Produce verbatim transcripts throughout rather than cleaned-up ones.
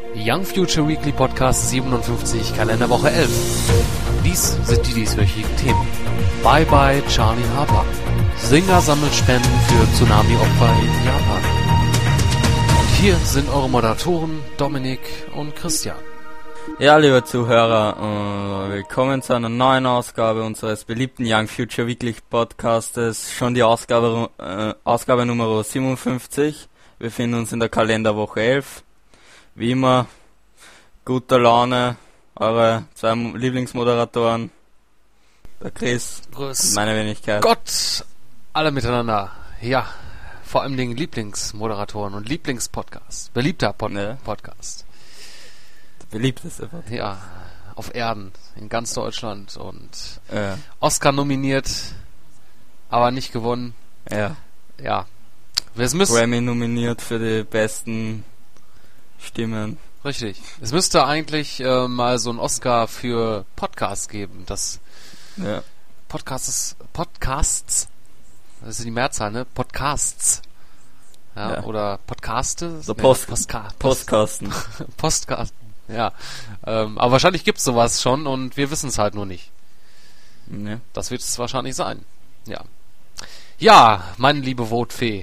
Young Future Weekly Podcast siebenundfünfzig, Kalenderwoche elf. Dies sind die dieswöchigen Themen. Bye Bye Charlie Harper. Singer sammelt Spenden für Tsunami-Opfer in Japan. Und hier sind eure Moderatoren Dominik und Christian. Ja, liebe Zuhörer, uh, willkommen zu einer neuen Ausgabe unseres beliebten Young Future Weekly Podcastes. Schon die Ausgabe, äh, Ausgabe Nummer siebenundfünfzig. Wir befinden uns in der Kalenderwoche elf. Wie immer, guter Laune, eure zwei Lieblingsmoderatoren, der Chris Grüß und meine Wenigkeit. Gott, alle miteinander. Ja, vor allem den Lieblingsmoderatoren und Lieblingspodcast. Beliebter Pod- Ja. Podcast. Der beliebteste Podcast. Ja, auf Erden, in ganz Deutschland und Ja. Oscar nominiert, aber nicht gewonnen. Ja. Ja, es müsste, Grammy nominiert für die besten Stimmen. richtig, es müsste eigentlich äh, mal so einen Oscar für Podcasts geben. Das Ja. Podcasts, Podcasts, das ist die Mehrzahl, ne? Podcasts. Ja, Ja. oder Podcaste. So Nee, Post- Postka- Post- Postkasten. Postcasten. Ja, ähm, aber wahrscheinlich gibt's sowas schon und wir wissen es halt nur nicht. Ja. Das wird es wahrscheinlich sein. Ja. Ja, meine liebe Votfee.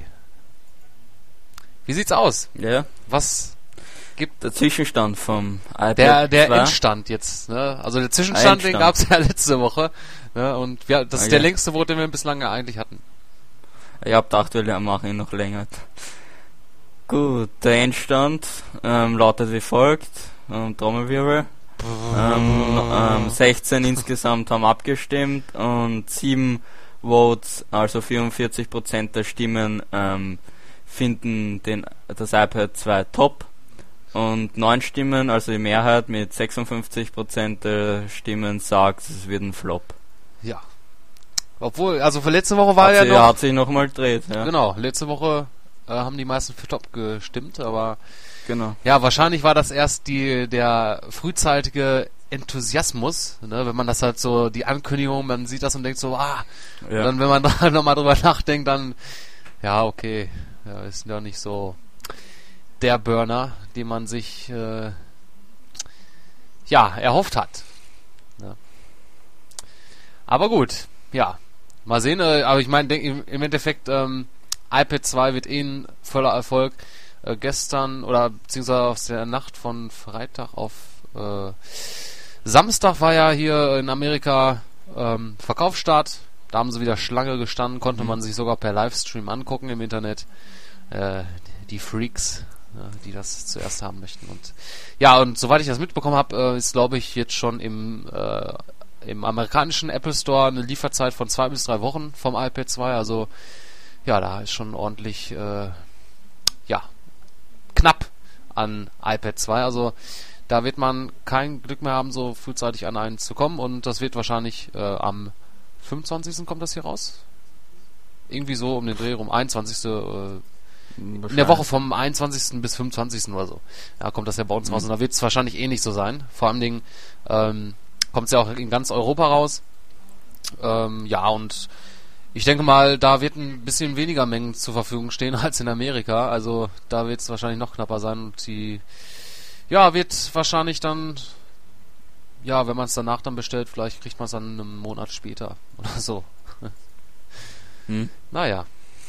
Wie sieht's aus? Ja. Was gibt Der Zwischenstand vom iPad der der zwei. Endstand jetzt? Ne? Also der Zwischenstand, den Endstand. gab's ja letzte Woche. Ne? Und wir, das ist Okay. der längste Vote, den wir bislang eigentlich hatten. Ich hab gedacht, wir machen ihn noch länger. Gut, der Endstand ähm, lautet wie folgt. Ähm, Trommelwirbel. Ähm, ähm, sechzehn insgesamt haben abgestimmt und sieben Votes, also vierundvierzig Prozent der Stimmen, ähm, finden den, das iPad zwei top. Und neun Stimmen, also die Mehrheit mit sechsundfünfzig Prozent der Stimmen sagt, es wird ein Flop. Ja. Obwohl, also für letzte Woche war Hat, ja sie, noch... hat sich nochmal gedreht. Ja. Genau, letzte Woche äh, haben die meisten für Top gestimmt, aber Genau. ja, wahrscheinlich war das erst die der frühzeitige Enthusiasmus, ne, wenn man das halt so, die Ankündigung, man sieht das und denkt so, ah, Ja. und dann wenn man da nochmal drüber nachdenkt, dann, ja, okay, ja, ist ja nicht so der Burner, den man sich, äh, ja, erhofft hat. Ja. Aber gut, ja, mal sehen, äh, aber ich meine, denk- im Endeffekt, ähm, iPad zwei wird eh ein voller Erfolg. Äh, gestern oder beziehungsweise aus der Nacht von Freitag auf äh, Samstag war ja hier in Amerika ähm, Verkaufsstart. Da haben sie wieder Schlange gestanden, konnte Mhm. man sich sogar per Livestream angucken im Internet. Äh, die Freaks, ja, die das zuerst haben möchten. Und ja, und soweit ich das mitbekommen habe, äh, ist glaube ich jetzt schon im äh, im amerikanischen Apple Store eine Lieferzeit von zwei bis drei Wochen vom iPad zwei. Also ja, da ist schon ordentlich äh, ja knapp an iPad zwei. Also da wird man kein Glück mehr haben, so frühzeitig an einen zu kommen. Und das wird wahrscheinlich äh, am fünfundzwanzigsten kommt das hier raus. Irgendwie so um den Dreh rum, einundzwanzigsten Äh, in der Woche vom einundzwanzigsten bis fünfundzwanzigsten oder so. Ja, kommt das ja bei uns Mhm. raus. Und da wird es wahrscheinlich eh nicht so sein. Vor allem Dingen ähm, kommt es ja auch in ganz Europa raus. Ähm, ja, und ich denke mal, da wird ein bisschen weniger Mengen zur Verfügung stehen als in Amerika. Also da wird es wahrscheinlich noch knapper sein. Und die, ja, wird wahrscheinlich dann, ja, wenn man es danach dann bestellt, vielleicht kriegt man es dann einen Monat später oder so. Hm. Naja.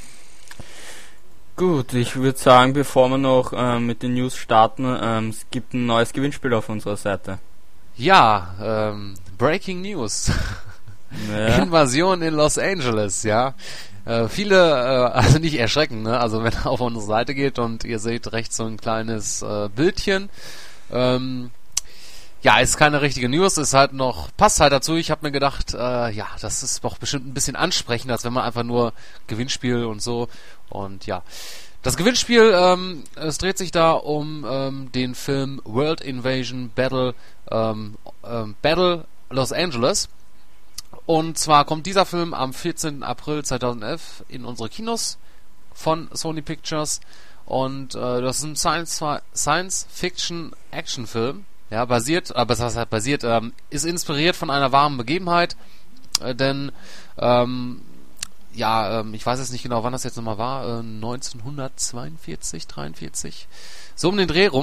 Gut, ich würde sagen, bevor wir noch ähm, mit den News starten, ähm, es gibt ein neues Gewinnspiel auf unserer Seite. Ja, ähm, Breaking News. Ja. Invasion in Los Angeles, ja. Äh, viele, äh, also nicht erschrecken, ne? Also wenn ihr auf unsere Seite geht und ihr seht rechts so ein kleines äh, Bildchen. Ähm, ja, ist keine richtige News, ist halt noch, passt halt dazu. Ich habe mir gedacht, äh, ja, das ist doch bestimmt ein bisschen ansprechender, als wenn man einfach nur Gewinnspiel und so. Und ja, das Gewinnspiel, ähm, es dreht sich da um ähm, den Film World Invasion Battle, ähm, ähm, Battle Los Angeles. Und zwar kommt dieser Film am vierzehnten April zweitausendelf in unsere Kinos von Sony Pictures. Und äh, das ist ein Science- Science-Fiction-Action-Film. Ja, basiert, aber was heißt basiert, ähm, ist inspiriert von einer wahren Begebenheit. Äh, denn, ähm, ja, ähm, ich weiß jetzt nicht genau, wann das jetzt nochmal war, äh, neunzehnhundertzweiundvierzig, dreiundvierzig, so um den Dreh rum,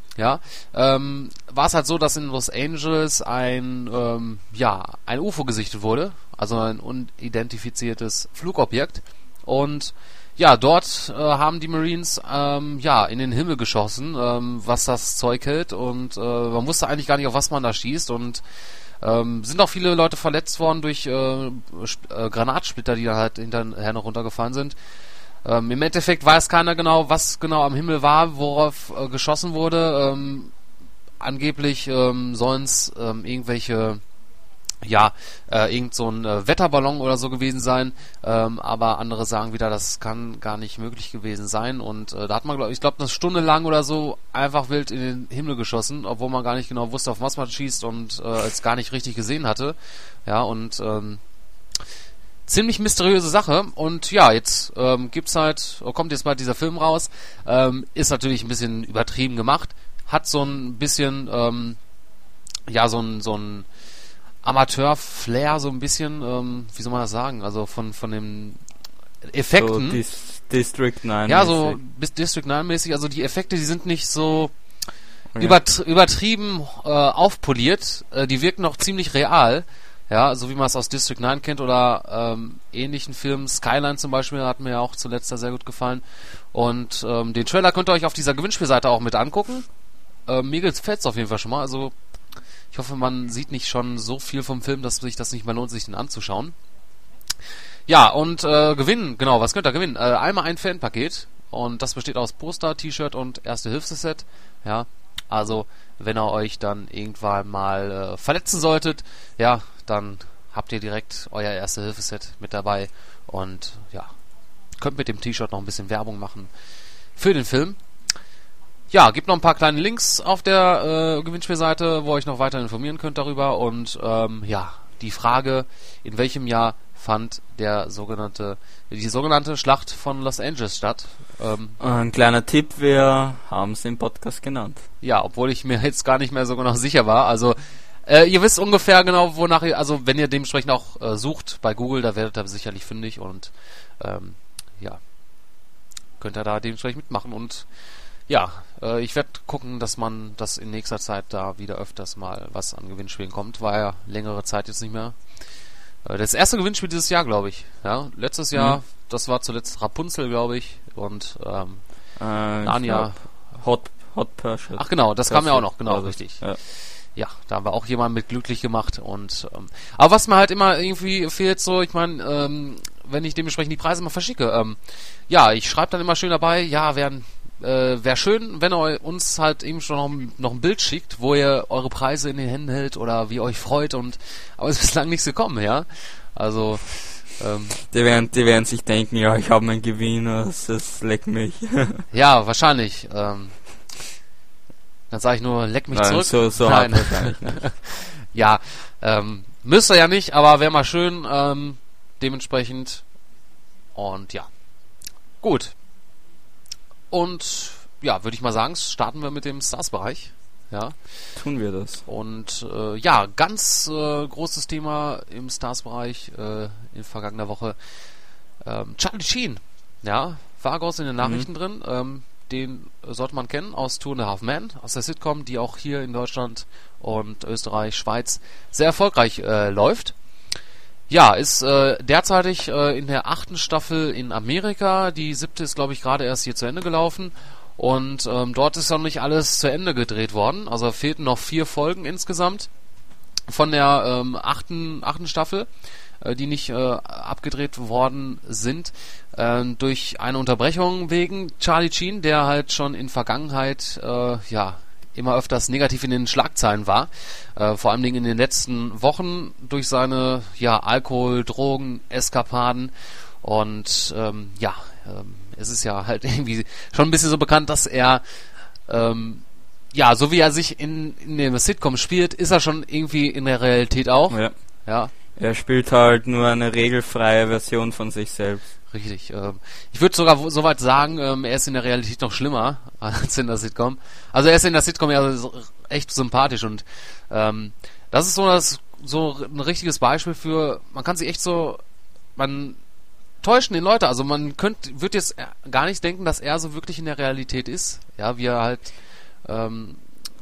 ja, ähm, war es halt so, dass in Los Angeles ein, ähm, ja, ein U F O gesichtet wurde, also ein unidentifiziertes Flugobjekt. Und ja, dort äh, haben die Marines ähm, ja in den Himmel geschossen, ähm, was das Zeug hält, und äh, man wusste eigentlich gar nicht, auf was man da schießt, und ähm, sind auch viele Leute verletzt worden durch äh, äh, Granatsplitter, die da halt hinterher noch runtergefallen sind. Ähm, Im Endeffekt weiß keiner genau, was genau am Himmel war, worauf äh, geschossen wurde. Ähm, angeblich ähm, sollen es ähm, irgendwelche, ja, äh, irgend so ein äh, Wetterballon oder so gewesen sein, ähm, aber andere sagen wieder, das kann gar nicht möglich gewesen sein, und äh, da hat man, glaub, ich glaube, eine Stunde lang oder so einfach wild in den Himmel geschossen, obwohl man gar nicht genau wusste, auf was man schießt, und äh, es gar nicht richtig gesehen hatte. Ja, und ähm, ziemlich mysteriöse Sache. Und ja, jetzt ähm, gibt's halt, oh, kommt jetzt bald dieser Film raus, ähm, ist natürlich ein bisschen übertrieben gemacht, hat so ein bisschen, ähm, ja, so ein, so ein Amateur-Flair, so ein bisschen, ähm, wie soll man das sagen, also von, von den Effekten. So Dis- District neun. Ja, so bis District neun mäßig, also die Effekte, die sind nicht so Ja. übert- übertrieben äh, aufpoliert, äh, die wirken noch ziemlich real, ja, so wie man es aus District neun kennt oder ähm, ähnlichen Filmen. Skyline zum Beispiel hat mir ja auch zuletzt da sehr gut gefallen, und ähm, den Trailer könnt ihr euch auf dieser Gewinnspielseite auch mit angucken. Äh, mir gefällt's auf jeden Fall schon mal, also ich hoffe, man sieht nicht schon so viel vom Film, dass sich das nicht mehr lohnt, sich den anzuschauen. Ja, und äh, gewinnen, genau, was könnt ihr gewinnen? Äh, einmal ein Fanpaket, und das besteht aus Poster, T-Shirt und Erste-Hilfe-Set. Ja, also wenn ihr euch dann irgendwann mal äh, verletzen solltet, ja, dann habt ihr direkt euer Erste-Hilfe-Set mit dabei, und ja, könnt mit dem T-Shirt noch ein bisschen Werbung machen für den Film. Ja, gibt noch ein paar kleine Links auf der äh, Gewinnspielseite, wo ihr euch noch weiter informieren könnt darüber. Und ähm, ja, die Frage, in welchem Jahr fand der sogenannte, die sogenannte Schlacht von Los Angeles statt? Ähm, Ein kleiner Tipp, wir haben es im Podcast genannt. ja, obwohl ich mir jetzt gar nicht mehr so genau sicher war. Also äh, ihr wisst ungefähr genau, wonach ihr, also wenn ihr dementsprechend auch äh, sucht bei Google, da werdet ihr sicherlich fündig, und ähm, ja, könnt ihr da dementsprechend mitmachen. Und ja, äh, ich werde gucken, dass man das in nächster Zeit da wieder öfters mal was an Gewinnspielen kommt. War ja längere Zeit jetzt nicht mehr. Äh, das erste Gewinnspiel dieses Jahr, glaube ich. Ja, letztes Jahr, Mhm. das war zuletzt Rapunzel, glaube ich. Und ähm, Äh, Narnia. Hot, Hot Pursuit. Ach genau, das kam ja auch noch, Pursuit, genau, also, richtig. Ja. Ja, da haben wir auch jemanden mit glücklich gemacht. Und ähm, aber was mir halt immer irgendwie fehlt, so, ich meine, ähm, wenn ich dementsprechend die Preise mal verschicke, ähm, ja, ich schreibe dann immer schön dabei, ja, werden Äh, wäre schön, wenn ihr uns halt eben schon noch, noch ein Bild schickt, wo ihr eure Preise in den Händen hält oder wie ihr euch freut, und aber es ist bislang nichts gekommen, ja. Also ähm, Die werden, die werden sich denken, ja, ich habe meinen Gewinn, das, das leckt mich. ja, wahrscheinlich. Ähm, dann sage ich nur, leck mich Nein, zurück. so, so Nein. hart wahrscheinlich nicht. Ja, ähm, müsst ihr ja nicht, aber wäre mal schön, ähm, dementsprechend. Und ja, gut. Und ja, würde ich mal sagen, starten wir mit dem Stars-Bereich. Ja. Tun wir das. Und äh, ja, ganz äh, großes Thema im Stars-Bereich äh, in vergangener Woche. Ähm, Charlie Sheen, ja, war groß in den Nachrichten mhm. drin. Ähm, den sollte man kennen aus Two and a Half Men, aus der Sitcom, die auch hier in Deutschland und Österreich, Schweiz sehr erfolgreich äh, läuft. Ja, ist äh, derzeitig äh, in der achten Staffel in Amerika. Die siebte ist, glaube ich, gerade erst hier zu Ende gelaufen. Und ähm, dort ist noch nicht alles zu Ende gedreht worden. Also fehlten noch vier Folgen insgesamt von der ähm, achten, achten Staffel, äh, die nicht äh, abgedreht worden sind. Äh, durch eine Unterbrechung wegen Charlie Sheen, der halt schon in Vergangenheit, äh, ja, immer öfters negativ in den Schlagzeilen war, äh, vor allem in den letzten Wochen durch seine ja Alkohol, Drogen, Eskapaden, und ähm, ja, ähm, es ist ja halt irgendwie schon ein bisschen so bekannt, dass er ähm, ja, so wie er sich in, in dem Sitcom spielt, ist er schon irgendwie in der Realität auch. Ja. Ja. Er spielt halt nur eine regelfreie Version von sich selbst. Richtig. Ähm, ich würde sogar w- so weit sagen, ähm, er ist in der Realität noch schlimmer als in der Sitcom. Also er ist in der Sitcom ja so echt sympathisch, und ähm, das ist so das so ein richtiges Beispiel für, man kann sich echt so, man täuschen den Leute. Also man könnte, wird jetzt gar nicht denken, dass er so wirklich in der Realität ist. Ja, wie er halt ähm,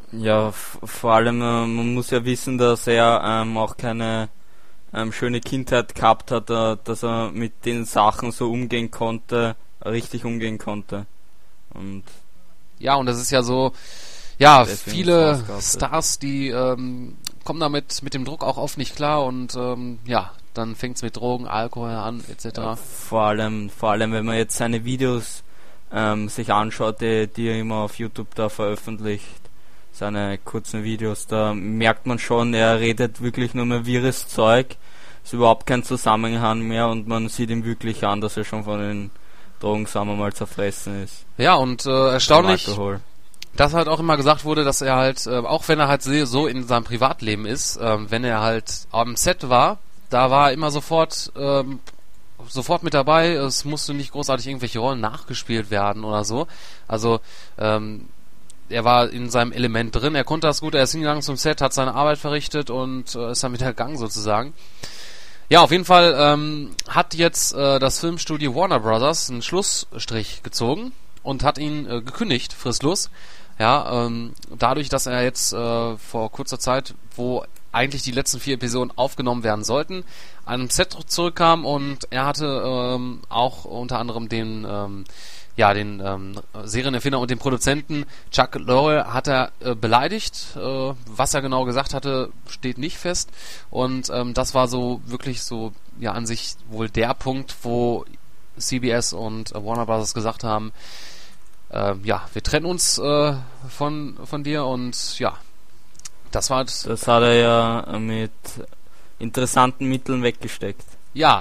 Ja, f- vor allem, äh, man muss ja wissen, dass er ähm, auch keine ähm, schöne Kindheit gehabt hat, äh, dass er mit den Sachen so umgehen konnte, richtig umgehen konnte. Und Ja, und das ist ja so, ja, deswegen viele ist es ausgehabt. Stars, die ähm, kommen damit mit dem Druck auch oft nicht klar und ähm, ja, dann fängt's mit Drogen, Alkohol an, et cetera. Ja, vor allem, vor allem, wenn man jetzt seine Videos ähm, sich anschaut, die, die er immer auf YouTube da veröffentlicht, seine kurzen Videos, da merkt man schon, er redet wirklich nur mehr wirres Zeug, ist überhaupt kein Zusammenhang mehr und man sieht ihm wirklich an, dass er schon von den Drogen, sagen wir mal, zerfressen ist. Ja, und äh, erstaunlich, Alkohol. dass halt auch immer gesagt wurde, dass er halt, äh, auch wenn er halt se- so in seinem Privatleben ist, ähm, wenn er halt am Set war, da war er immer sofort ähm, sofort mit dabei, es musste nicht großartig irgendwelche Rollen nachgespielt werden oder so. Also ähm, er war in seinem Element drin, er konnte das gut, er ist hingegangen zum Set, hat seine Arbeit verrichtet und äh, ist dann wieder gegangen sozusagen. Ja, auf jeden Fall ähm, hat jetzt äh, das Filmstudio Warner Brothers einen Schlussstrich gezogen und hat ihn äh, gekündigt, fristlos. Ja, ähm, dadurch, dass er jetzt äh, vor kurzer Zeit, wo eigentlich die letzten vier Episoden aufgenommen werden sollten, an einem Set zurückkam und er hatte ähm, auch unter anderem den ähm, ja, den ähm, Serienerfinder und den Produzenten Chuck Lorre hat er äh, beleidigt. Äh, was er genau gesagt hatte, steht nicht fest. Und ähm, das war so wirklich so, ja, an sich wohl der Punkt, wo C B S und äh, Warner Brothers gesagt haben, äh, ja, wir trennen uns äh, von, von dir und ja, das war... Das hat er ja mit interessanten Mitteln weggesteckt. Ja,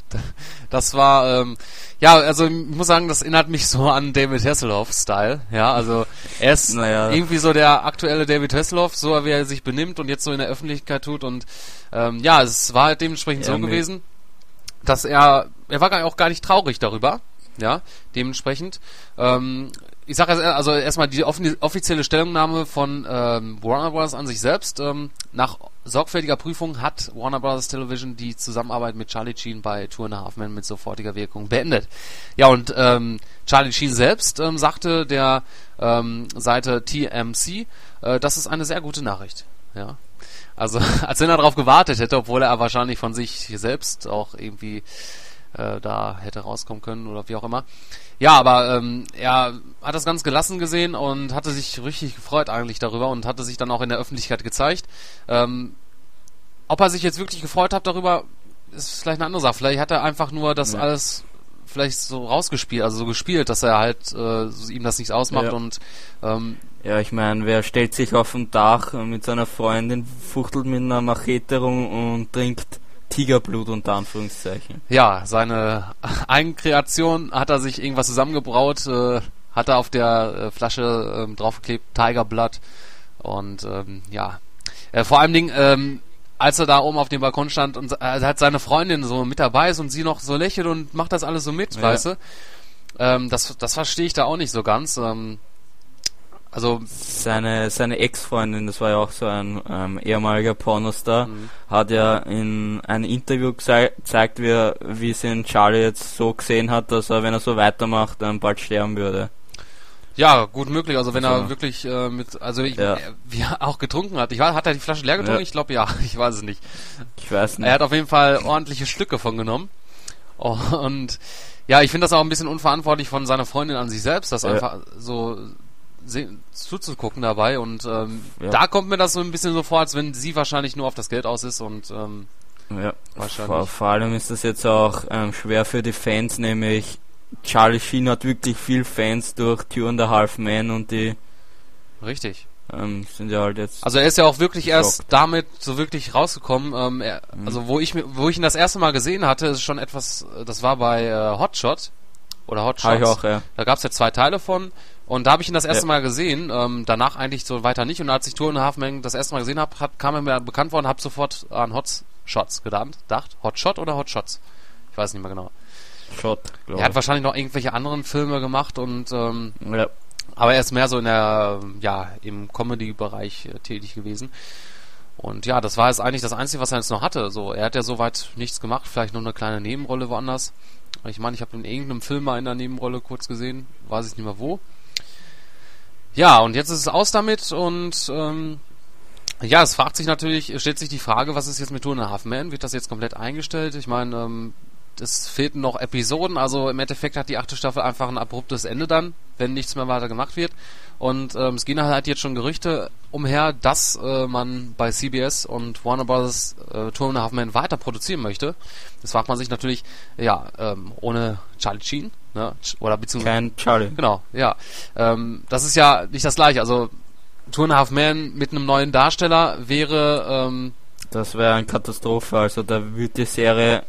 das war, ähm, ja, also ich muss sagen, das erinnert mich so an David Hasselhoff-Style, ja, also er ist Naja. irgendwie so der aktuelle David Hasselhoff, so wie er sich benimmt und jetzt so in der Öffentlichkeit tut und ähm, ja, es war halt dementsprechend Ja, so mit- gewesen, dass er, er war gar- auch gar nicht traurig darüber, ja, dementsprechend, ähm, ich sage jetzt, also erstmal die offi- offizielle Stellungnahme von ähm, Warner Bros. An sich selbst. Ähm, nach sorgfältiger Prüfung hat Warner Bros. Television die Zusammenarbeit mit Charlie Sheen bei Two and a Half Men mit sofortiger Wirkung beendet. Ja, und ähm, Charlie Sheen selbst ähm, sagte der ähm, Seite T M C, äh, das ist eine sehr gute Nachricht. Ja, also als wenn er darauf gewartet hätte, obwohl er wahrscheinlich von sich selbst auch irgendwie äh, da hätte rauskommen können oder wie auch immer. Ja, aber ähm, er hat das ganz gelassen gesehen und hatte sich richtig gefreut eigentlich darüber und hatte sich dann auch in der Öffentlichkeit gezeigt. Ähm, ob er sich jetzt wirklich gefreut hat darüber, ist vielleicht eine andere Sache. Vielleicht hat er einfach nur das Ja. alles vielleicht so rausgespielt, also so gespielt, dass er halt äh, so ihm das nichts ausmacht Ja. und ähm, Ja, ich meine, wer stellt sich auf dem Dach mit seiner Freundin, fuchtelt mit einer Machete rum und trinkt Tigerblut unter Anführungszeichen. ja, seine Eigenkreation hat er sich irgendwas zusammengebraut, äh, hat er auf der äh, Flasche ähm, draufgeklebt, Tiger Blood und ähm, ja, äh, vor allem Dingen, ähm, als er da oben auf dem Balkon stand und äh, hat seine Freundin so mit dabei ist und sie noch so lächelt und macht das alles so mit, Ja. weißt du? Ähm, das, das verstehe ich da auch nicht so ganz. Ähm, also Seine, seine Ex-Freundin, das war ja auch so ein ähm, ehemaliger Pornostar, Mhm. hat ja in einem Interview gzei- gezeigt, wie, er- wie sie in Charlie jetzt so gesehen hat, dass er, wenn er so weitermacht, dann bald sterben würde. ja, gut möglich. Also wenn Also- er wirklich äh, mit, also ich, Ja. äh, wie er auch getrunken hat. Ich weiß, hat er die Flasche leer getrunken? Ja. Ich glaube ja. Ich weiß es nicht. Ich weiß nicht. Er hat auf jeden Fall ordentliche Stücke von genommen. Und ja, ich finde das auch ein bisschen unverantwortlich von seiner Freundin an sich selbst, das Ja. einfach so se- zuzugucken dabei. Und ähm, Ja. da kommt mir das so ein bisschen so vor, als wenn sie wahrscheinlich nur auf das Geld aus ist und ähm, Ja, Wahrscheinlich. vor, vor allem ist das jetzt auch ähm, schwer für die Fans, nämlich Charlie Sheen hat wirklich viel Fans durch Two and a Half Men und die richtig. ähm, sind ja halt jetzt... Also er ist ja auch wirklich erst Geschockt. damit so wirklich rausgekommen. Ähm, er, Mhm. Also wo ich mi- wo ich ihn das erste Mal gesehen hatte, ist schon etwas. Das war bei äh, Hotshot oder Hot Hab ich Shots. auch, ja. Da gab es ja zwei Teile von und da habe ich ihn das erste Ja. Mal gesehen. Ähm, danach eigentlich so weiter nicht. Und als ich Two and a Half Men das erste Mal gesehen habe, hab, kam er mir bekannt worden, habe sofort an Hot Shots gedacht. Dacht Hotshot oder Hot Shots? Ich weiß nicht mehr genau. Shot, Er glaube hat wahrscheinlich noch irgendwelche anderen Filme gemacht und ähm, ich. Ja. aber er ist mehr so in der, ja, im Comedy-Bereich äh, tätig gewesen. Und ja, das war jetzt eigentlich das Einzige, was er jetzt noch hatte. So, er hat ja soweit nichts gemacht, vielleicht nur eine kleine Nebenrolle woanders. Ich meine, ich habe in irgendeinem Film mal in der Nebenrolle kurz gesehen, weiß ich nicht mehr wo. Ja, und jetzt ist es aus damit und ähm, ja, es fragt sich natürlich, stellt sich die Frage, was ist jetzt mit Two and a Half Men? Wird das jetzt komplett eingestellt? Ich meine, ähm, es fehlten noch Episoden, also im Endeffekt hat die achte Staffel einfach ein abruptes Ende dann, wenn nichts mehr weiter gemacht wird. Und ähm, es gehen halt jetzt schon Gerüchte umher, dass äh, man bei C B S und Warner Bros. Äh, Two and a Half Men weiter produzieren möchte. Das fragt man sich natürlich, ja, ähm, ohne Charlie Sheen, ne? Oder beziehungsweise... Kein Charlie. Genau, ja. Ähm, das ist ja nicht das Gleiche, also Two and a Half Men mit einem neuen Darsteller wäre... Ähm, das wäre eine Katastrophe, also da würde die Serie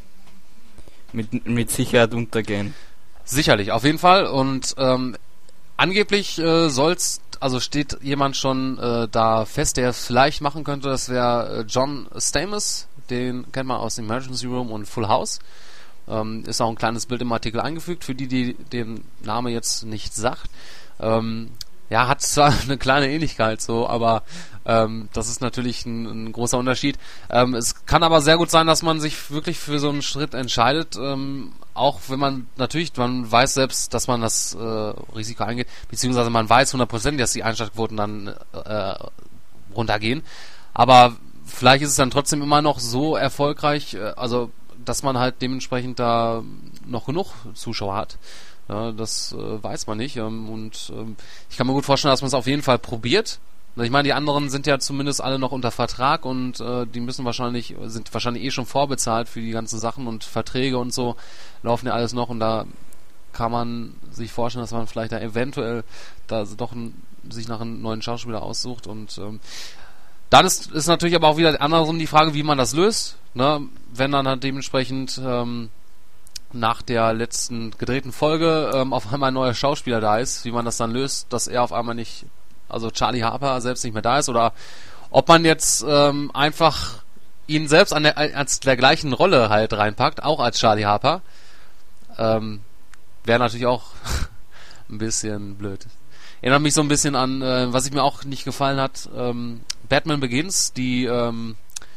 mit, mit Sicherheit untergehen. Sicherlich, auf jeden Fall. Und ähm, angeblich äh, soll's, also steht jemand schon äh, da fest, der es vielleicht machen könnte, das wäre äh, John Stamos, den kennt man aus Emergency Room und Full House. Ähm, ist auch ein kleines Bild im Artikel eingefügt, für die, die den Namen jetzt nicht sagt. Ähm, ja, hat zwar eine kleine Ähnlichkeit so, aber ähm, das ist natürlich ein, ein großer Unterschied. Ähm, es kann aber sehr gut sein, dass man sich wirklich für so einen Schritt entscheidet, ähm, auch wenn man natürlich, man weiß selbst, dass man das äh, Risiko eingeht, beziehungsweise man weiß hundertprozentig, dass die Einschaltquoten dann äh, runtergehen, aber vielleicht ist es dann trotzdem immer noch so erfolgreich, äh, also dass man halt dementsprechend da noch genug Zuschauer hat. Ja, das äh, weiß man nicht. Ähm, und ähm, ich kann mir gut vorstellen, dass man es auf jeden Fall probiert. Ich meine, die anderen sind ja zumindest alle noch unter Vertrag und äh, die müssen wahrscheinlich, sind wahrscheinlich eh schon vorbezahlt für die ganzen Sachen und Verträge und so laufen ja alles noch und da kann man sich vorstellen, dass man vielleicht da eventuell da doch ein, sich nach einem neuen Schauspieler aussucht und ähm, dann ist, ist natürlich aber auch wieder andersrum die Frage, wie man das löst, ne? Wenn dann halt dementsprechend ähm, nach der letzten gedrehten Folge ähm, auf einmal ein neuer Schauspieler da ist, wie man das dann löst, dass er auf einmal nicht, also Charlie Harper selbst nicht mehr da ist, oder ob man jetzt ähm, einfach ihn selbst an der, als der gleichen Rolle halt reinpackt, auch als Charlie Harper, ähm, wäre natürlich auch ein bisschen blöd. Erinnert mich so ein bisschen an, äh, was ich mir auch nicht gefallen hat, ähm, Batman Begins, die, ähm,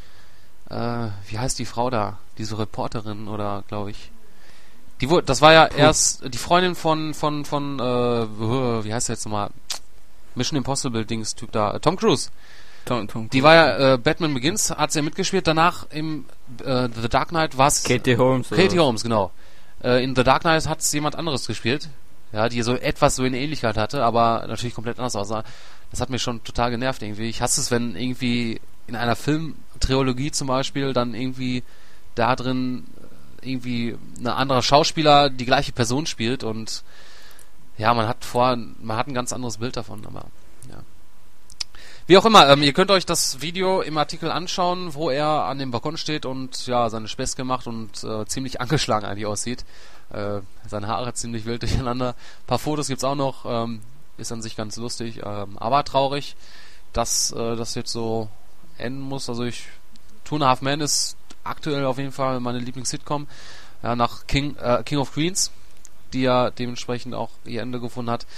äh, wie heißt die Frau da? Diese Reporterin, oder glaube ich, Die wurde, das war ja Puh. erst die Freundin von, von, von, äh, wie heißt der jetzt nochmal? Mission Impossible Dings Typ da, Tom Cruise. Tom, Tom die war ja, äh, Batman Begins, hat sie ja mitgespielt, danach im, äh, The Dark Knight war es... Katie Holmes. Katie Holmes, genau. Äh, in The Dark Knight hat es jemand anderes gespielt, ja, die so etwas so eine Ähnlichkeit hatte, aber natürlich komplett anders aussah. Das hat mich schon total genervt irgendwie. Ich hasse es, wenn irgendwie in einer Filmtrilogie zum Beispiel dann irgendwie da drin irgendwie ein anderer Schauspieler die gleiche Person spielt und ja, man hat vor, man hat ein ganz anderes Bild davon, aber ja. Wie auch immer, ähm, ihr könnt euch das Video im Artikel anschauen, wo er an dem Balkon steht und ja, seine Späße macht und äh, ziemlich angeschlagen eigentlich aussieht. Äh, seine Haare ziemlich wild durcheinander. Ein paar Fotos gibt's auch noch, ähm, ist an sich ganz lustig, ähm, aber traurig, dass äh, das jetzt so enden muss. Also ich, Two and a Half Men ist aktuell auf jeden Fall meine Lieblings-Sitcom, ja, nach King, äh, King of Queens, die ja dementsprechend auch ihr Ende gefunden hat.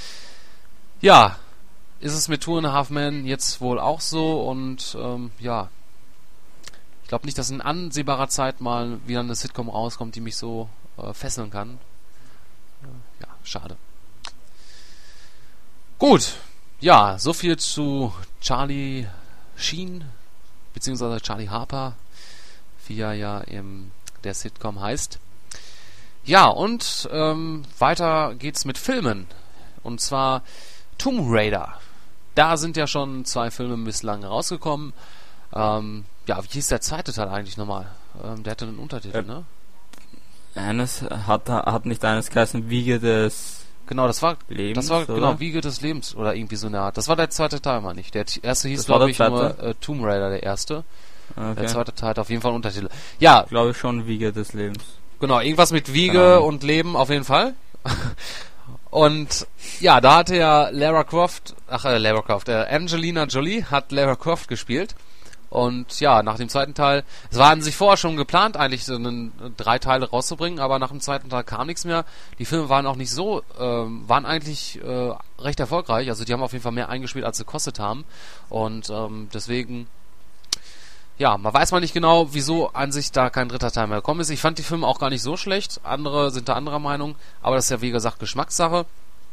Ja, ist es mit Two and a Half Men jetzt wohl auch so und ähm, ja, ich glaube nicht, dass in ansehbarer Zeit mal wieder eine Sitcom rauskommt, die mich so äh, fesseln kann. Äh, ja, schade. Gut, ja, so viel zu Charlie Sheen, beziehungsweise Charlie Harper, wie er ja in der Sitcom heißt. Ja, und ähm, weiter geht's mit Filmen. Und zwar Tomb Raider. Da sind ja schon zwei Filme bislang rausgekommen. Ähm, ja, wie hieß der zweite Teil eigentlich nochmal? Ähm, der hatte einen Untertitel, äh, ne? Eines hat hat nicht eines geheißen Wiege des Genau, das war Lebens, das war oder? genau Wiege des Lebens oder irgendwie so eine Art. Das war der zweite Teil, meine ich. Der t- erste hieß, Das war glaube der ich, zweite? nur äh, Tomb Raider, der erste. Okay. Der zweite Teil hat auf jeden Fall einen Untertitel. Ja, Glaube ich schon, Wiege des Lebens. genau, irgendwas mit Wiege Genau. und Leben auf jeden Fall. Und ja, da hatte ja Lara Croft, ach äh, Lara Croft, äh, Angelina Jolie hat Lara Croft gespielt. Und ja, nach dem zweiten Teil, es war an sich vorher schon geplant, eigentlich so einen, drei Teile rauszubringen, aber nach dem zweiten Teil kam nichts mehr. Die Filme waren auch nicht so, ähm, waren eigentlich äh, recht erfolgreich, also die haben auf jeden Fall mehr eingespielt, als sie gekostet haben. Und ähm, deswegen, ja, man weiß mal nicht genau, wieso an sich da kein dritter Teil mehr gekommen ist. Ich fand die Filme auch gar nicht so schlecht, andere sind da anderer Meinung, aber das ist ja wie gesagt Geschmackssache.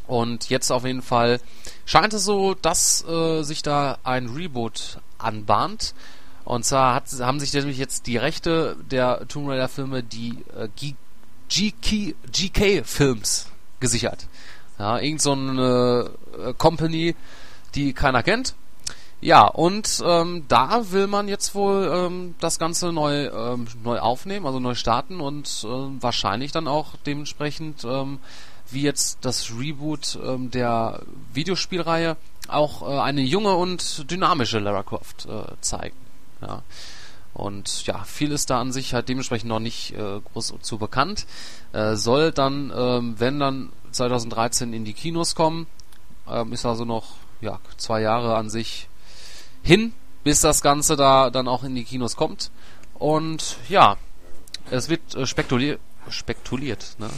Und jetzt auf jeden Fall scheint es so, dass äh, sich da ein Reboot anbahnt. Und zwar hat, haben sich nämlich jetzt die Rechte der Tomb Raider Filme, die äh, G K Films gesichert. Ja, irgend so eine äh, Company, die keiner kennt. Ja, und ähm, da will man jetzt wohl ähm, das Ganze neu ähm, neu aufnehmen, also neu starten und äh, wahrscheinlich dann auch dementsprechend, ähm, wie jetzt das Reboot ähm, der Videospielreihe, auch äh, eine junge und dynamische Lara Croft äh, zeigen. Ja. Und ja, viel ist da an sich halt dementsprechend noch nicht äh, groß zu bekannt. Äh, soll dann, ähm, wenn dann zwanzig dreizehn in die Kinos kommen, ähm, ist also noch ja zwei Jahre an sich hin, bis das Ganze da dann auch in die Kinos kommt. Und ja, es wird äh, spekuliert, spekuliert, ne?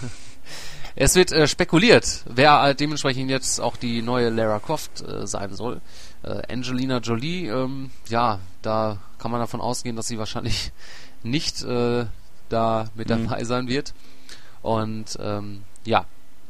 Es wird äh, spekuliert, wer halt dementsprechend jetzt auch die neue Lara Croft äh, sein soll. Äh, Angelina Jolie, ähm, ja, da kann man davon ausgehen, dass sie wahrscheinlich nicht äh, da mit Mhm. dabei sein wird. Und ähm, ja,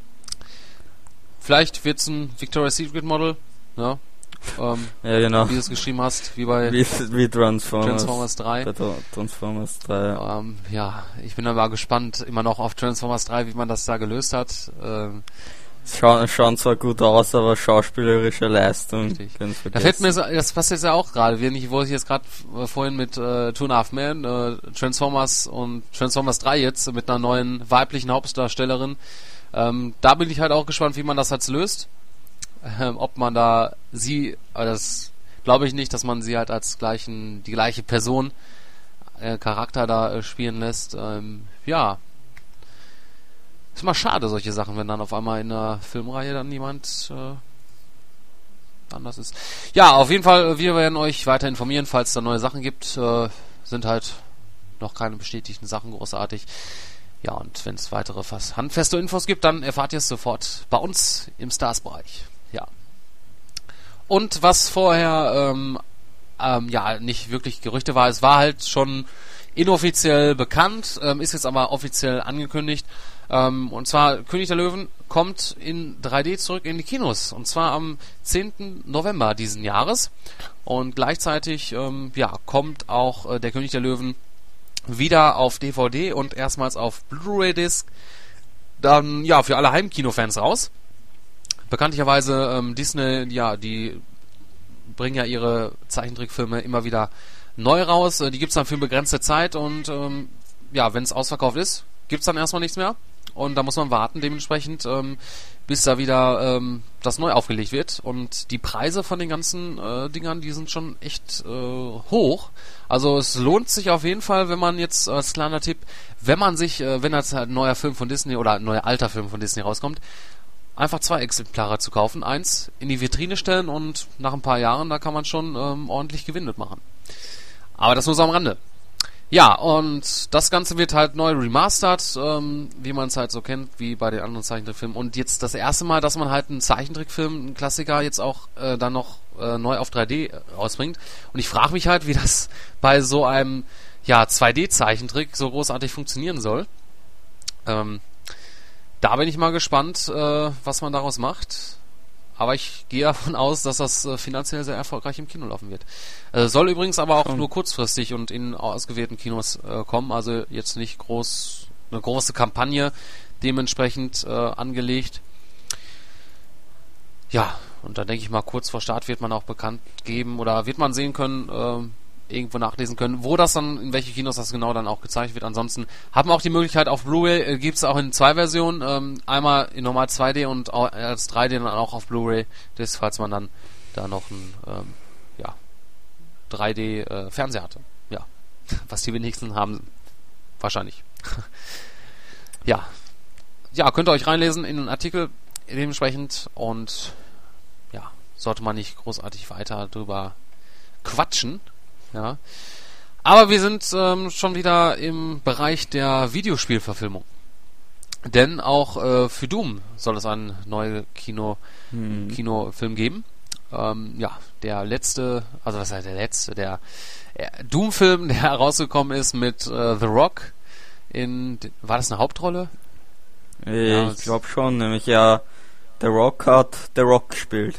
vielleicht wird's ein Victoria's Secret Model, ne? Ähm, Ja, genau. wie du es geschrieben hast, wie bei Wie, wie Transformers. Transformers drei. Bei Tra- Transformers drei. Ja. Ähm, ja, ich bin aber gespannt immer noch auf Transformers drei, wie man das da gelöst hat. Ähm, Schauen, schauen zwar gut aus, aber schauspielerische Leistung. Richtig. können Sie Da fällt vergessen. mir so, das passt jetzt ja auch gerade, wenn ich, wo ich jetzt gerade äh, vorhin mit äh, Two and a Half Men, äh, Transformers und Transformers drei jetzt mit einer neuen weiblichen Hauptdarstellerin, ähm, da bin ich halt auch gespannt, wie man das jetzt löst. Ähm, ob man da sie, äh, das glaube ich nicht, dass man sie halt als gleichen, die gleiche Person, äh, Charakter da äh, spielen lässt. Ähm, ja. Ist immer schade, solche Sachen, wenn dann auf einmal in einer Filmreihe dann jemand äh, anders ist. Ja, auf jeden Fall, wir werden euch weiter informieren, falls es da neue Sachen gibt. Äh, sind halt noch keine bestätigten Sachen großartig. Ja, und wenn es weitere fast handfeste Infos gibt, dann erfahrt ihr es sofort bei uns im Stars-Bereich. Ja. Und was vorher ähm, ähm, ja nicht wirklich Gerüchte war, es war halt schon inoffiziell bekannt, ähm, ist jetzt aber offiziell angekündigt. Ähm, und zwar König der Löwen kommt in drei D zurück in die Kinos. Und zwar am zehnten November diesen Jahres. Und gleichzeitig ähm, ja, kommt auch äh, der König der Löwen wieder auf D V D und erstmals auf Blu-ray-Disc dann ja für alle Heimkinofans raus. Bekanntlicherweise ähm, Disney, ja, die bringen ja ihre Zeichentrickfilme immer wieder neu raus. Äh, die gibt's dann für begrenzte Zeit und ähm, ja, wenn es ausverkauft ist, gibt's dann erstmal nichts mehr. Und da muss man warten dementsprechend, ähm, bis da wieder ähm, das neu aufgelegt wird. Und die Preise von den ganzen äh, Dingern, die sind schon echt äh, hoch. Also es lohnt sich auf jeden Fall, wenn man jetzt als kleiner Tipp, wenn man sich, äh, wenn jetzt ein neuer Film von Disney oder ein neuer alter Film von Disney rauskommt, einfach zwei Exemplare zu kaufen. Eins in die Vitrine stellen und nach ein paar Jahren, da kann man schon ähm, ordentlich Gewinn mitmachen. Aber das nur so am Rande. Ja, und das Ganze wird halt neu remastert, ähm, wie man es halt so kennt, wie bei den anderen Zeichentrickfilmen. Und jetzt das erste Mal, dass man halt einen Zeichentrickfilm, einen Klassiker, jetzt auch äh, dann noch äh, neu auf drei D rausbringt. Und ich frage mich halt, wie das bei so einem ja zwei D-Zeichentrick so großartig funktionieren soll. Ähm, da bin ich mal gespannt, äh, was man daraus macht. Aber ich gehe davon aus, dass das äh, finanziell sehr erfolgreich im Kino laufen wird. Äh, soll übrigens aber auch Schon. nur kurzfristig und in ausgewählten Kinos äh, kommen. Also jetzt nicht groß eine große Kampagne dementsprechend äh, angelegt. Ja, und da denke ich mal, kurz vor Start wird man auch bekannt geben oder wird man sehen können, äh, irgendwo nachlesen können, wo das dann, in welche Kinos das genau dann auch gezeigt wird. Ansonsten haben wir auch die Möglichkeit, auf Blu-ray äh, gibt es auch in zwei Versionen, ähm, einmal in normal zwei D und au- als drei D dann auch auf Blu-ray, das falls man dann da noch ein ähm, ja, drei D äh, Fernseher hatte. Ja, was die wenigsten haben, wahrscheinlich. ja, ja, könnt ihr euch reinlesen in den Artikel dementsprechend und ja, sollte man nicht großartig weiter drüber quatschen. Ja. Aber wir sind ähm, schon wieder im Bereich der Videospielverfilmung. Denn auch äh, für Doom soll es einen neuen Kino, Hm. Kinofilm geben. Ähm, ja, der letzte, also was heißt der letzte, der äh, Doom-Film, der herausgekommen ist mit äh, The Rock in, war das eine Hauptrolle? Ich Ja, glaube schon, nämlich ja The Rock hat The Rock gespielt.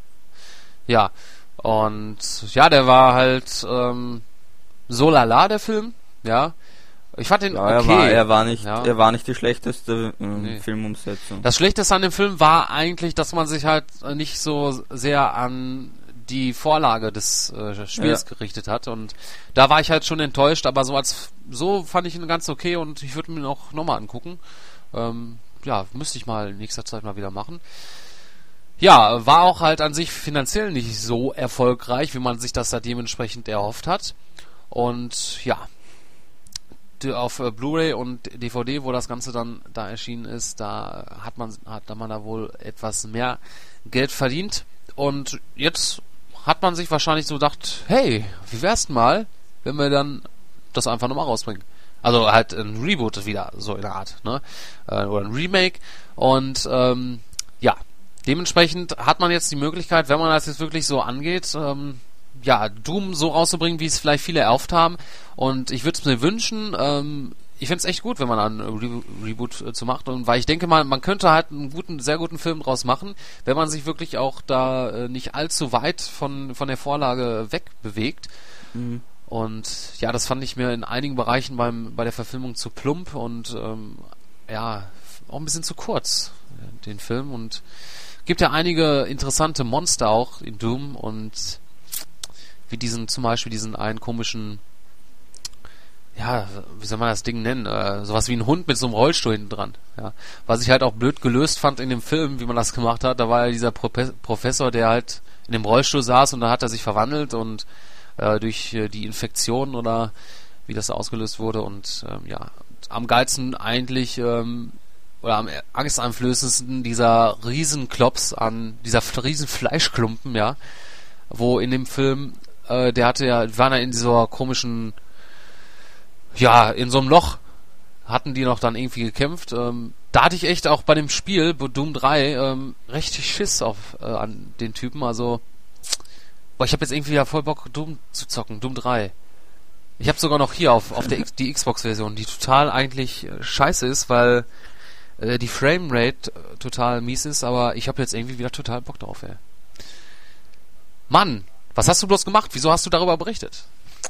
Ja, und ja, der war halt ähm, so lala, der Film, ja. Ich fand den ja, okay. Er war, er war nicht, ja. er war nicht die schlechteste äh, nee. Filmumsetzung. Das Schlechteste an dem Film war eigentlich, dass man sich halt nicht so sehr an die Vorlage des äh, Spiels ja. gerichtet hat, und da war ich halt schon enttäuscht, aber so als so fand ich ihn ganz okay, und ich würde mir ihn auch nochmal angucken. Ähm, ja, müsste ich mal in nächster Zeit mal wieder machen. Ja, war auch halt an sich finanziell nicht so erfolgreich, wie man sich das da dementsprechend erhofft hat. Und ja, auf äh, Blu-ray und D V D, wo das Ganze dann da erschienen ist, da hat man hat man da wohl etwas mehr Geld verdient. Und jetzt hat man sich wahrscheinlich so gedacht, hey, wie wär's denn mal, wenn wir dann das einfach nochmal rausbringen? Also halt ein Reboot wieder, so in der Art, ne? Äh, oder ein Remake. Und ähm, ja, dementsprechend hat man jetzt die Möglichkeit, wenn man das jetzt wirklich so angeht, ähm, ja, Doom so rauszubringen, wie es vielleicht viele erhofft haben. Und ich würde es mir wünschen, ähm, ich fände es echt gut, wenn man einen Re- Reboot äh, zu macht. Und weil ich denke mal, man könnte halt einen guten, sehr guten Film draus machen, wenn man sich wirklich auch da äh, nicht allzu weit von, von der Vorlage wegbewegt. Mhm. Und ja, das fand ich mir in einigen Bereichen beim bei der Verfilmung zu plump und ähm, ja, auch ein bisschen zu kurz, den Film. Und gibt ja einige interessante Monster auch in Doom, und wie diesen, zum Beispiel diesen einen komischen, ja, wie soll man das Ding nennen, äh, sowas wie ein Hund mit so einem Rollstuhl hinten dran, ja. Was ich halt auch blöd gelöst fand in dem Film, wie man das gemacht hat, da war ja dieser Prope- Professor, der halt in dem Rollstuhl saß, und da hat er sich verwandelt, und äh, durch äh, die Infektion oder wie das ausgelöst wurde, und ähm, ja, am geilsten eigentlich ähm, oder am angsteinflößendsten dieser Riesenklops an, dieser riesen Fleischklumpen, ja, wo in dem Film, äh, der hatte ja, waren ja in dieser komischen, ja, in so einem Loch hatten die noch dann irgendwie gekämpft. Ähm, da hatte ich echt auch bei dem Spiel, bei Doom drei, ähm, richtig Schiss auf, äh, an den Typen, also boah, ich habe jetzt irgendwie ja voll Bock, Doom zu zocken, Doom drei. Ich habe sogar noch hier auf, auf der X- die Xbox-Version, die total eigentlich äh, scheiße ist, weil äh, die Framerate äh, total mies ist, aber ich habe jetzt irgendwie wieder total Bock drauf, ey. Mann, was hast du bloß gemacht? Wieso hast du darüber berichtet?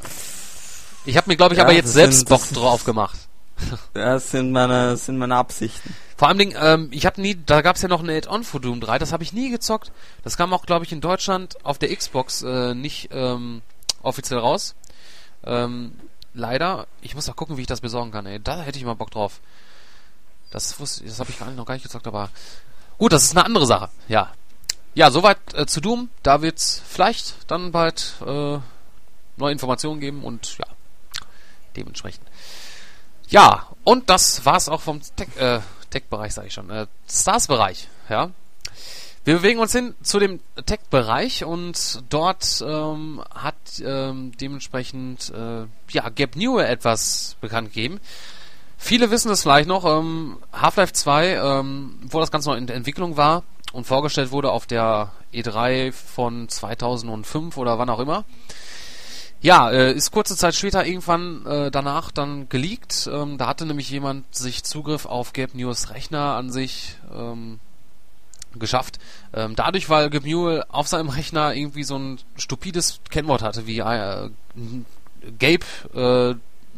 Ich habe mir, glaube ich, ja, aber jetzt selbst sind, Bock drauf gemacht. Das sind meine, das sind meine Absichten. Vor allem, Dingen, ähm, ich habe nie, da gab es ja noch ein Add-on für Doom drei, das habe ich nie gezockt. Das kam auch, glaube ich, in Deutschland auf der Xbox äh, nicht ähm, offiziell raus. Ähm, leider. Ich muss auch gucken, wie ich das besorgen kann, ey. Da hätte ich mal Bock drauf. Das wusste, das habe ich gar nicht, noch gar nicht gezockt, aber gut, das ist eine andere Sache, ja. Ja, soweit äh, zu Doom. Da wird's vielleicht dann bald äh, neue Informationen geben, und ja, dementsprechend. Ja, und das war's auch vom Tech, äh, Tech-Bereich, sage ich schon. Äh, Stars-Bereich, ja. Wir bewegen uns hin zu dem Tech-Bereich, und dort ähm, hat ähm, dementsprechend äh, ja, Gabe Newell etwas bekannt gegeben. Viele wissen es vielleicht noch, ähm, Half-Life zwei, ähm, wo das Ganze noch in der Entwicklung war und vorgestellt wurde auf der E drei von zweitausendfünf oder wann auch immer. Ja, äh, ist kurze Zeit später irgendwann äh, danach dann geleakt. Ähm, da hatte nämlich jemand sich Zugriff auf Gabe Newells Rechner an sich ähm, geschafft. Ähm, dadurch, weil Gabe Newell auf seinem Rechner irgendwie so ein stupides Kennwort hatte, wie äh, Gabe äh,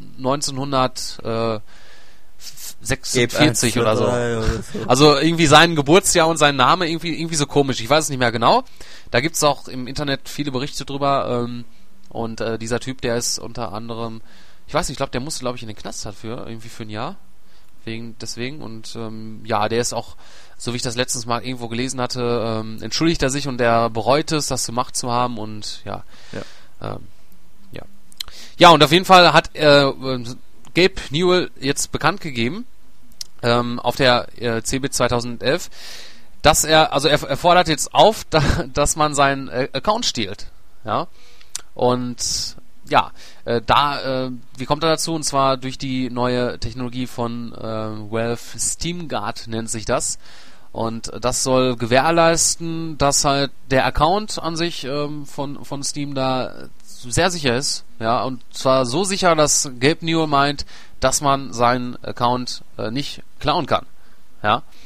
neunzehnhundertsechsundvierzig oder so. oder so. Also irgendwie sein Geburtsjahr und sein Name irgendwie irgendwie so komisch. Ich weiß es nicht mehr genau. Da gibt's auch im Internet viele Berichte drüber. Ähm, und äh, dieser Typ, der ist unter anderem, ich weiß nicht, ich glaube, der musste, glaube ich, in den Knast halt für, irgendwie für ein Jahr. Wegen, deswegen. Und ähm, ja, der ist auch, so wie ich das letztens mal irgendwo gelesen hatte, ähm, entschuldigt er sich, und der bereut es, das gemacht zu haben, und ja. Ja. Ähm, ja. Ja, und auf jeden Fall hat äh, Gabe Newell jetzt bekannt gegeben, ähm, auf der äh, C B zweitausendelf, dass er, also er, er fordert jetzt auf, da, dass man seinen äh, Account stiehlt. Ja. Und ja, äh, da, äh, wie kommt er dazu? Und zwar durch die neue Technologie von äh, Valve, SteamGuard nennt sich das. Und das soll gewährleisten, dass halt der Account an sich ähm, von von Steam da sehr sicher ist. Ja, und zwar so sicher, dass Gabe Newell meint, dass man seinen Account äh, nicht klauen kann. Ja.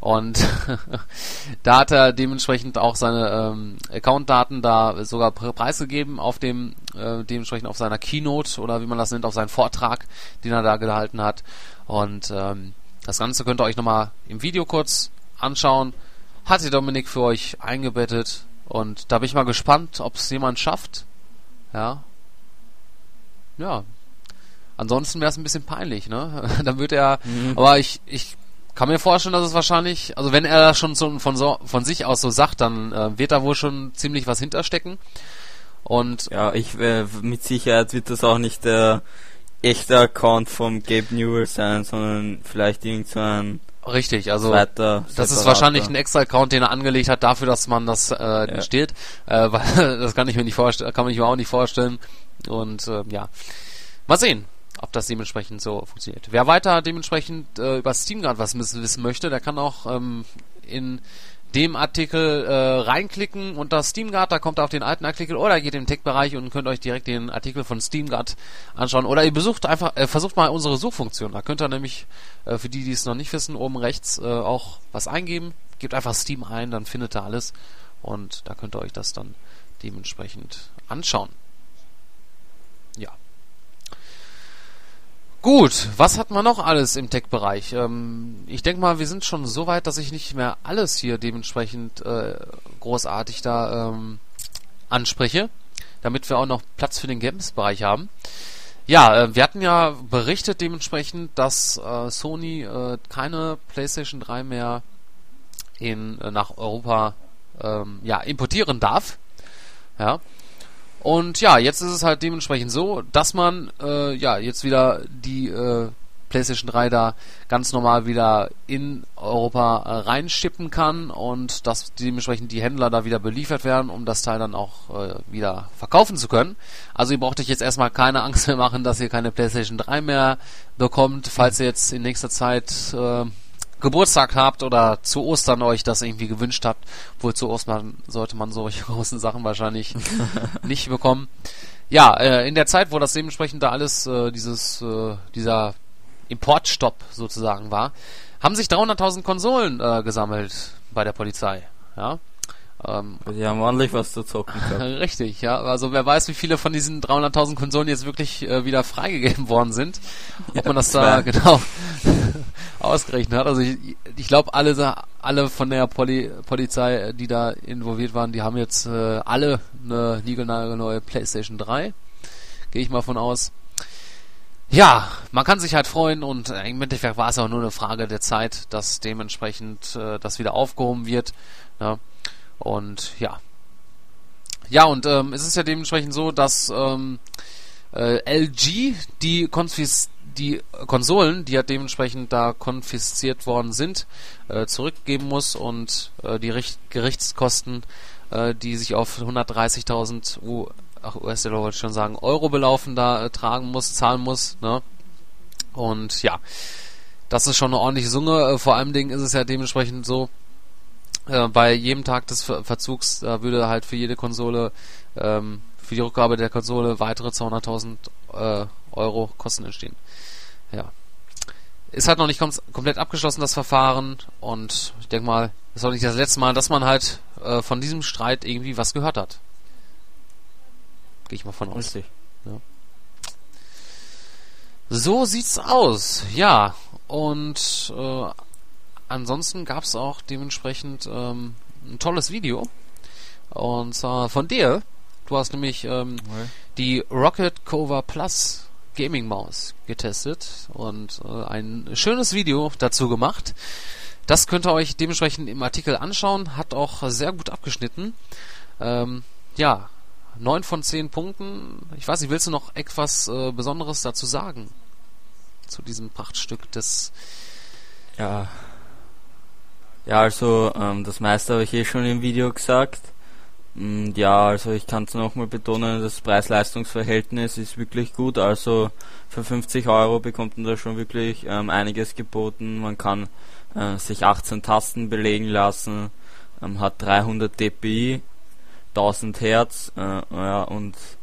Und da hat er dementsprechend auch seine ähm, Account-Daten da sogar preisgegeben auf dem, äh, dementsprechend auf seiner Keynote oder wie man das nennt, auf seinen Vortrag, den er da gehalten hat. Und ähm, das Ganze könnt ihr euch nochmal im Video kurz anschauen. Hat die Dominik für euch eingebettet. Und da bin ich mal gespannt, ob es jemand schafft. Ja. Ja. Ansonsten wäre es ein bisschen peinlich, ne? Dann wird er, mhm. aber ich, ich kann mir vorstellen, dass es wahrscheinlich, also wenn er das schon so von, so, von sich aus so sagt, dann äh, wird da wohl schon ziemlich was hinterstecken. Und ja, ich äh, mit Sicherheit wird das auch nicht der echte Account vom Gabe Newell sein, sondern vielleicht irgend so ein richtig, also zweiter das ist wahrscheinlich ein extra Account, den er angelegt hat dafür, dass man das äh, ja. steht, äh, weil das kann ich mir nicht vorstellen, kann man sich auch nicht vorstellen. Und äh, ja, mal sehen, ob das dementsprechend so funktioniert. Wer weiter dementsprechend äh, über SteamGuard was wissen möchte, der kann auch ähm, in dem Artikel äh, reinklicken unter SteamGuard, da kommt er auf den alten Artikel oder geht in den Tech-Bereich und könnt euch direkt den Artikel von SteamGuard anschauen oder ihr besucht einfach, äh, versucht mal unsere Suchfunktion, da könnt ihr nämlich, äh, für die, die es noch nicht wissen, oben rechts äh, auch was eingeben, gebt einfach Steam ein, dann findet ihr alles und da könnt ihr euch das dann dementsprechend anschauen. Ja. Gut, was hatten wir noch alles im Tech-Bereich? Ähm, ich denke mal, wir sind schon so weit, dass ich nicht mehr alles hier dementsprechend äh, großartig da ähm, anspreche, damit wir auch noch Platz für den Games-Bereich haben. Ja, äh, wir hatten ja berichtet dementsprechend, dass äh, Sony äh, keine PlayStation drei mehr in, äh, nach Europa ähm, ja, importieren darf. Ja. Und ja, jetzt ist es halt dementsprechend so, dass man äh, ja jetzt wieder die äh, PlayStation drei da ganz normal wieder in Europa äh, reinschippen kann und dass dementsprechend die Händler da wieder beliefert werden, um das Teil dann auch äh, wieder verkaufen zu können. Also ihr braucht euch jetzt erstmal keine Angst mehr machen, dass ihr keine PlayStation drei mehr bekommt, falls ihr jetzt in nächster Zeit äh, Geburtstag habt oder zu Ostern euch das irgendwie gewünscht habt. Obwohl zu Ostern sollte man solche großen Sachen wahrscheinlich nicht bekommen. Ja, äh, in der Zeit, wo das dementsprechend da alles, äh, dieses, äh, dieser Importstopp sozusagen war, haben sich dreihunderttausend Konsolen äh, gesammelt bei der Polizei. Ja. Ähm, Die haben ordentlich was zu zocken gehabt. Richtig, ja. Also wer weiß, wie viele von diesen dreihunderttausend Konsolen jetzt wirklich äh, wieder freigegeben worden sind. Ob ja, man das da genau ausgerechnet hat. Also ich, ich glaube, alle alle von der Poli- Polizei, die da involviert waren, die haben jetzt äh, alle eine niegelnagelneue PlayStation drei. Gehe ich mal von aus. Ja, man kann sich halt freuen und äh, im Endeffekt war es auch nur eine Frage der Zeit, dass dementsprechend äh, das wieder aufgehoben wird. Ja. Und ja. Ja, und ähm, es ist ja dementsprechend so, dass ähm, äh, L G die, Konfis- die Konsolen, die ja dementsprechend da konfisziert worden sind, äh, zurückgeben muss und äh, die Richt- Gerichtskosten, äh, die sich auf hundertdreißigtausend U- ach, U S-Dollar wollte ich schon sagen, Euro belaufen, da äh, tragen muss, zahlen muss. Ne? Und ja, das ist schon eine ordentliche Summe. Äh, vor allem Dingen ist es ja dementsprechend so, Äh, bei jedem Tag des Ver- Verzugs da würde halt für jede Konsole, ähm, für die Rückgabe der Konsole weitere zweihunderttausend äh, Euro Kosten entstehen. Ja. Ist halt noch nicht kom- komplett abgeschlossen, das Verfahren, und ich denke mal, das ist auch nicht das letzte Mal, dass man halt äh, von diesem Streit irgendwie was gehört hat. Gehe ich mal von aus. Richtig. Ja. So sieht's aus, ja. Und äh, ansonsten gab es auch dementsprechend ähm, ein tolles Video. Und zwar von dir. Du hast nämlich ähm, okay. die Rocket Cover Plus Gaming Maus getestet und äh, ein schönes Video dazu gemacht. Das könnt ihr euch dementsprechend im Artikel anschauen. Hat auch sehr gut abgeschnitten. Ähm, ja, neun von zehn Punkten. Ich weiß nicht, willst du noch etwas äh, Besonderes dazu sagen? Zu diesem Prachtstück des... Ja... Ja, also ähm, das meiste habe ich eh schon im Video gesagt. Und ja, also ich kann es nochmal betonen, das Preis-Leistungs-Verhältnis ist wirklich gut. Also für fünfzig Euro bekommt man da schon wirklich ähm, einiges geboten. Man kann äh, sich achtzehn Tasten belegen lassen, ähm, hat dreihundert dpi, tausend Hertz, äh, ja, und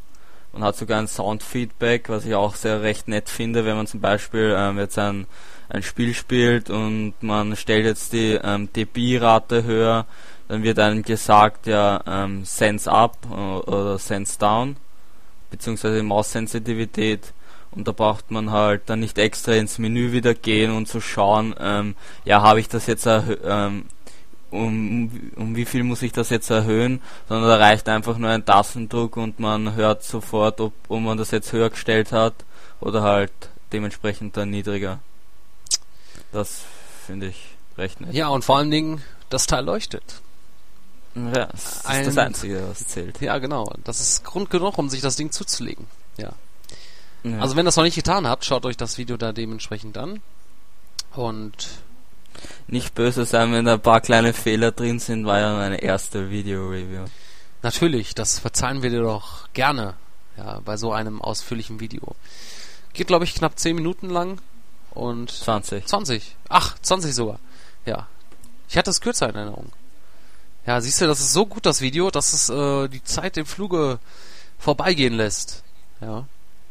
und hat sogar ein Soundfeedback, was ich auch sehr recht nett finde, wenn man zum Beispiel ähm, jetzt ein, ein Spiel spielt und man stellt jetzt die ähm, dB-Rate höher, dann wird einem gesagt, ja, ähm, Sense up oder Sense down, beziehungsweise Maussensitivität. Und da braucht man halt dann nicht extra ins Menü wieder gehen und zu schauen, ähm, ja, habe ich das jetzt erhö- ähm, um, um wie viel muss ich das jetzt erhöhen, sondern da reicht einfach nur ein Tastendruck und man hört sofort, ob, ob man das jetzt höher gestellt hat oder halt dementsprechend dann niedriger. Das finde ich recht nett. Ja, und vor allen Dingen, das Teil leuchtet. Ja, das ist Ein, das Einzige, was zählt. Ja, genau. Das ist Grund genug, um sich das Ding zuzulegen. Ja. Ja. Also wenn ihr das noch nicht getan habt, schaut euch das Video da dementsprechend an. Und Nicht böse sein, wenn da ein paar kleine Fehler drin sind, war ja meine erste Video-Review. natürlich, das verzeihen wir dir doch gerne, ja, bei so einem ausführlichen Video. Geht, glaube ich, knapp zehn Minuten lang und zwanzig. zwanzig. Ach, zwanzig sogar. Ja. Ich hatte es kürzer in Erinnerung. Ja, siehst du, das ist so gut, das Video, dass es äh, die Zeit im Fluge vorbeigehen lässt. Ja.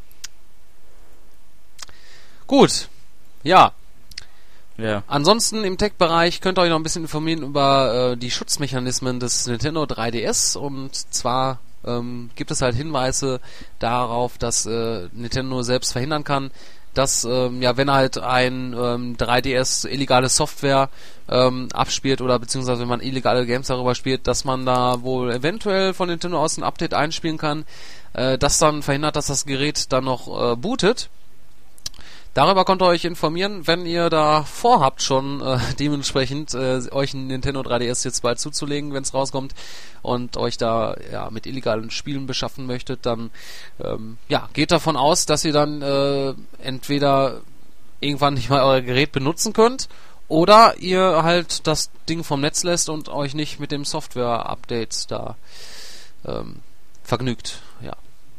Gut. Ja. Ja. Ansonsten im Tech-Bereich könnt ihr euch noch ein bisschen informieren über äh, die Schutzmechanismen des Nintendo drei D S. Und zwar ähm, gibt es halt Hinweise darauf, dass äh, Nintendo selbst verhindern kann, dass, ähm, ja, wenn halt ein ähm, drei D S illegale Software ähm, abspielt oder beziehungsweise wenn man illegale Games darüber spielt, dass man da wohl eventuell von Nintendo aus ein Update einspielen kann, äh, das dann verhindert, dass das Gerät dann noch äh, bootet. Darüber könnt ihr euch informieren, wenn ihr da vorhabt, schon äh, dementsprechend äh, euch ein Nintendo drei D S jetzt bald zuzulegen, wenn es rauskommt und euch da ja mit illegalen Spielen beschaffen möchtet, dann ähm, ja, geht davon aus, dass ihr dann äh, entweder irgendwann nicht mal euer Gerät benutzen könnt oder ihr halt das Ding vom Netz lässt und euch nicht mit dem Software-Update da ähm, vergnügt, ja.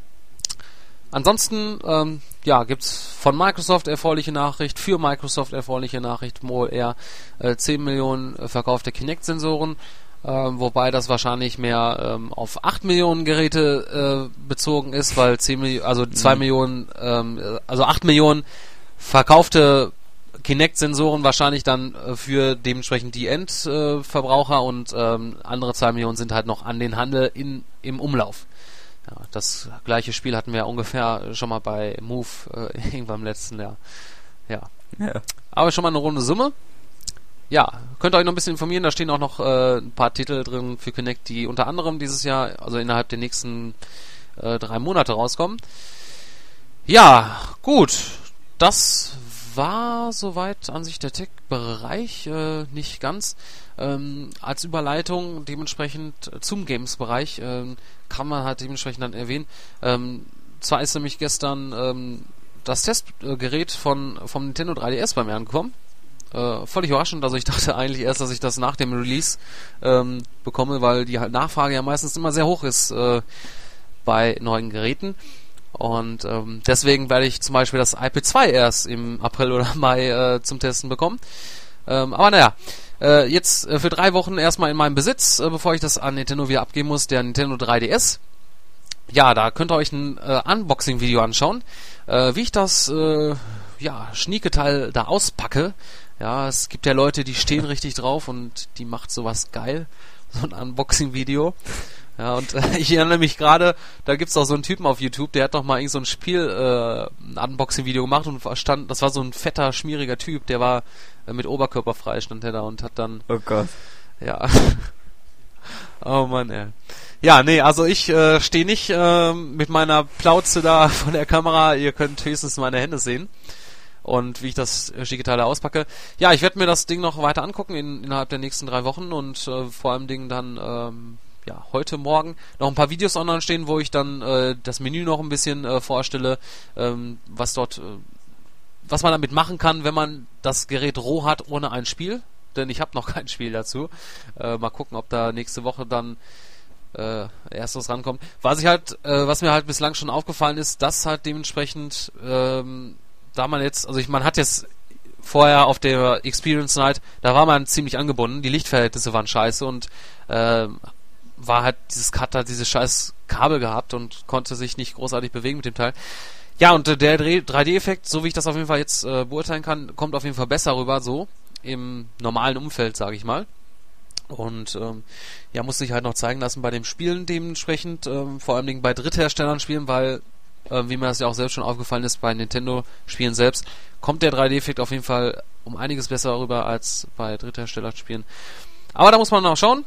Ansonsten, ähm, ja, gibt's von Microsoft erfreuliche Nachricht, für Microsoft erfreuliche Nachricht, wohl eher äh, zehn Millionen äh, verkaufte Kinect-Sensoren, äh, wobei das wahrscheinlich mehr ähm, auf acht Millionen Geräte äh, bezogen ist, weil zehn Millionen, also zwei mhm. Millionen, ähm, also acht Millionen verkaufte Kinect-Sensoren wahrscheinlich dann äh, für dementsprechend die Endverbraucher äh, und ähm, andere zwei Millionen sind halt noch an den Handel in, im Umlauf. Ja, das gleiche Spiel hatten wir ungefähr schon mal bei Move äh, irgendwann im letzten Jahr. Ja. Ja. Aber schon mal eine runde Summe. Ja, könnt ihr euch noch ein bisschen informieren, da stehen auch noch äh, ein paar Titel drin für Kinect, die unter anderem dieses Jahr, also innerhalb der nächsten äh, drei Monate rauskommen. Ja, gut. Das war soweit an sich der Tech-Bereich, äh, nicht ganz. Ähm, als Überleitung dementsprechend zum Games-Bereich ähm, kann man halt dementsprechend dann erwähnen. Ähm, zwar ist nämlich gestern ähm, das Testgerät von vom Nintendo drei D S bei mir angekommen. Äh, völlig überraschend, also ich dachte eigentlich erst, dass ich das nach dem Release ähm, bekomme, weil die halt Nachfrage ja meistens immer sehr hoch ist äh, bei neuen Geräten. Und ähm, deswegen werde ich zum Beispiel das I P zwei erst im April oder Mai äh, zum Testen bekommen. Ähm, aber naja, äh, jetzt äh, für drei Wochen erstmal in meinem Besitz, äh, bevor ich das an Nintendo wieder abgeben muss, der Nintendo drei D S. Ja, da könnt ihr euch ein äh, Unboxing-Video anschauen, äh, wie ich das äh, ja, schnieke Teil da auspacke. Ja, es gibt ja Leute, die stehen richtig drauf und die macht sowas geil, so ein Unboxing-Video. Ja, und äh, ich erinnere mich gerade, da gibt's auch so einen Typen auf YouTube, der hat doch mal irgend so ein Spiel, äh, ein Unboxing-Video gemacht und stand, das war so ein fetter, schmieriger Typ, der war äh, mit Oberkörper frei, stand der da und hat dann... Oh Gott. Ja. Oh Mann, ey. Ja, nee, also ich äh, stehe nicht äh, mit meiner Plauze da von der Kamera, ihr könnt höchstens meine Hände sehen. Und wie ich das schicke Teil auspacke. Ja, ich werde mir das Ding noch weiter angucken in, innerhalb der nächsten drei Wochen und äh, vor allem Ding dann... Ähm, ja, heute Morgen noch ein paar Videos online stehen, wo ich dann äh, das Menü noch ein bisschen äh, vorstelle, ähm, was dort, äh, was man damit machen kann, wenn man das Gerät roh hat ohne ein Spiel, denn ich habe noch kein Spiel dazu. Äh, mal gucken, ob da nächste Woche dann äh, erst was rankommt. Was ich halt, äh, was mir halt bislang schon aufgefallen ist, dass halt dementsprechend, ähm, da man jetzt, also ich, man hat jetzt vorher auf der Experience Night, da war man ziemlich angebunden, die Lichtverhältnisse waren scheiße und äh, war halt dieses Cutter, dieses scheiß Kabel gehabt und konnte sich nicht großartig bewegen mit dem Teil. Ja, und äh, der drei D-Effekt, so wie ich das auf jeden Fall jetzt äh, beurteilen kann, kommt auf jeden Fall besser rüber, so im normalen Umfeld, sage ich mal. Und ähm, ja, muss sich halt noch zeigen lassen bei dem Spielen dementsprechend, ähm, vor allen Dingen bei Drittherstellern spielen, weil, äh, wie mir das ja auch selbst schon aufgefallen ist, bei Nintendo-Spielen selbst, kommt der drei D-Effekt auf jeden Fall um einiges besser rüber als bei Drittherstellerspielen. Aber da muss man noch schauen.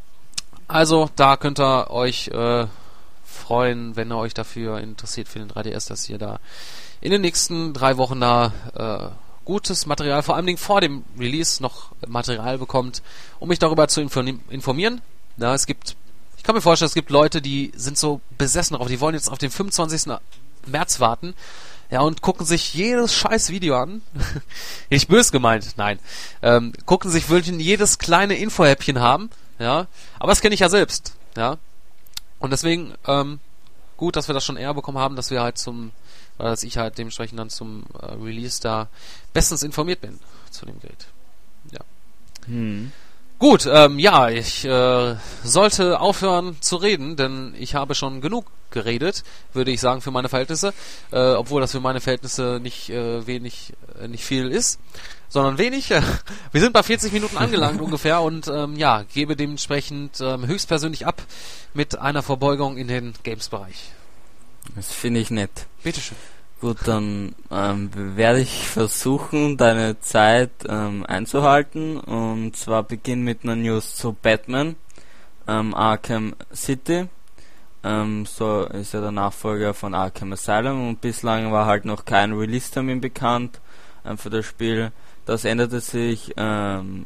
Also, da könnt ihr euch äh, freuen, wenn ihr euch dafür interessiert für den drei D S, dass ihr da in den nächsten drei Wochen da äh, gutes Material, vor allem vor dem Release noch Material bekommt, um mich darüber zu informieren. Ja, es gibt, ich kann mir vorstellen, es gibt Leute, die sind so besessen drauf, die wollen jetzt auf den fünfundzwanzigsten März warten, ja, und gucken sich jedes scheiß Video an. Nicht böse gemeint, nein. Ähm, gucken sich, wollen jedes kleine Infohäppchen haben, ja, aber das kenne ich ja selbst, ja. Und deswegen, ähm, gut, dass wir das schon eher bekommen haben, dass wir halt zum oder dass ich halt dementsprechend dann zum äh, Release da bestens informiert bin zu dem Gerät. Ja. Hm. Gut, ähm, ja, ich äh, sollte aufhören zu reden, denn ich habe schon genug geredet, würde ich sagen, für meine Verhältnisse, äh, obwohl das für meine Verhältnisse nicht äh, wenig, äh, nicht viel ist, sondern wenig. Wir sind bei vierzig Minuten angelangt ungefähr und ähm, ja, gebe dementsprechend ähm, höchstpersönlich ab mit einer Verbeugung in den Games-Bereich. Das finde ich nett. Bitteschön. Gut, dann ähm, werde ich versuchen, deine Zeit ähm, einzuhalten. Und zwar beginnen mit einer News zu Batman, ähm, Arkham City. Ähm, so ist ja der Nachfolger von Arkham Asylum und bislang war halt noch kein Release-Termin bekannt ähm, für das Spiel. Das änderte sich ähm,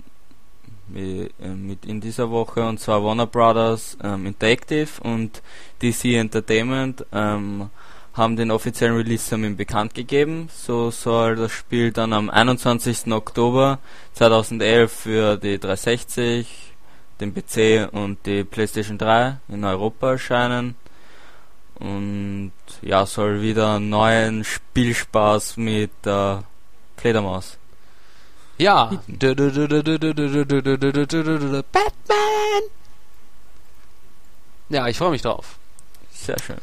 mit, äh, mit in dieser Woche, und zwar Warner Brothers ähm, Interactive und D C Entertainment ähm, haben den offiziellen Release-Termin bekannt gegeben. So soll das Spiel dann am einundzwanzigsten Oktober zweitausendelf für die dreihundertsechzig, den P C und die PlayStation drei in Europa erscheinen. Und ja, soll wieder neuen Spielspaß mit der Fledermaus. Ja. Batman! Ja, ich freue mich drauf. Sehr schön.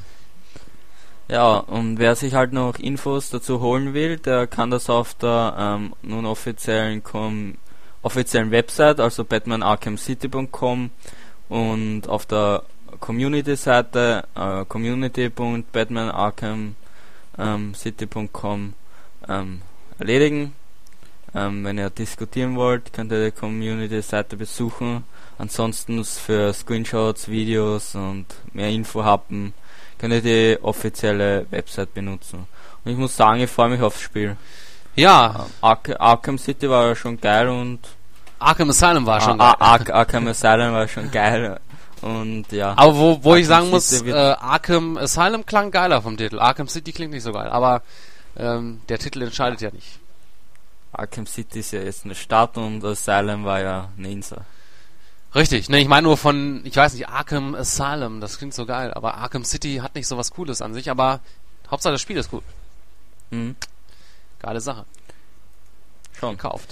Ja, und wer sich halt noch Infos dazu holen will, der kann das auf der ähm, nun offiziellen Com- offiziellen Website, also batman arkham city punkt com, und auf der Community-Seite äh, community punkt batman arkham city punkt com ähm, erledigen. Ähm, wenn ihr diskutieren wollt, könnt ihr die Community-Seite besuchen. Ansonsten für Screenshots, Videos und mehr Info haben, könnt ihr die offizielle Website benutzen. Und ich muss sagen, ich freue mich aufs Spiel. Ja. Ar- Arkham City war ja schon geil und Arkham Asylum war schon Ar- geil. Ar- Arkham Asylum war schon geil und ja. Aber wo, wo ich sagen City muss, wird- äh, Arkham Asylum klang geiler vom Titel. Arkham City klingt nicht so geil, aber ähm, der Titel entscheidet ja nicht. Arkham City ist ja jetzt eine Stadt und Asylum war ja eine Insel. Richtig, ne, ich meine nur von, ich weiß nicht, Arkham Asylum, das klingt so geil, aber Arkham City hat nicht so was Cooles an sich, aber Hauptsache das Spiel ist cool. Mhm. Geile Sache. Schon. Gekauft.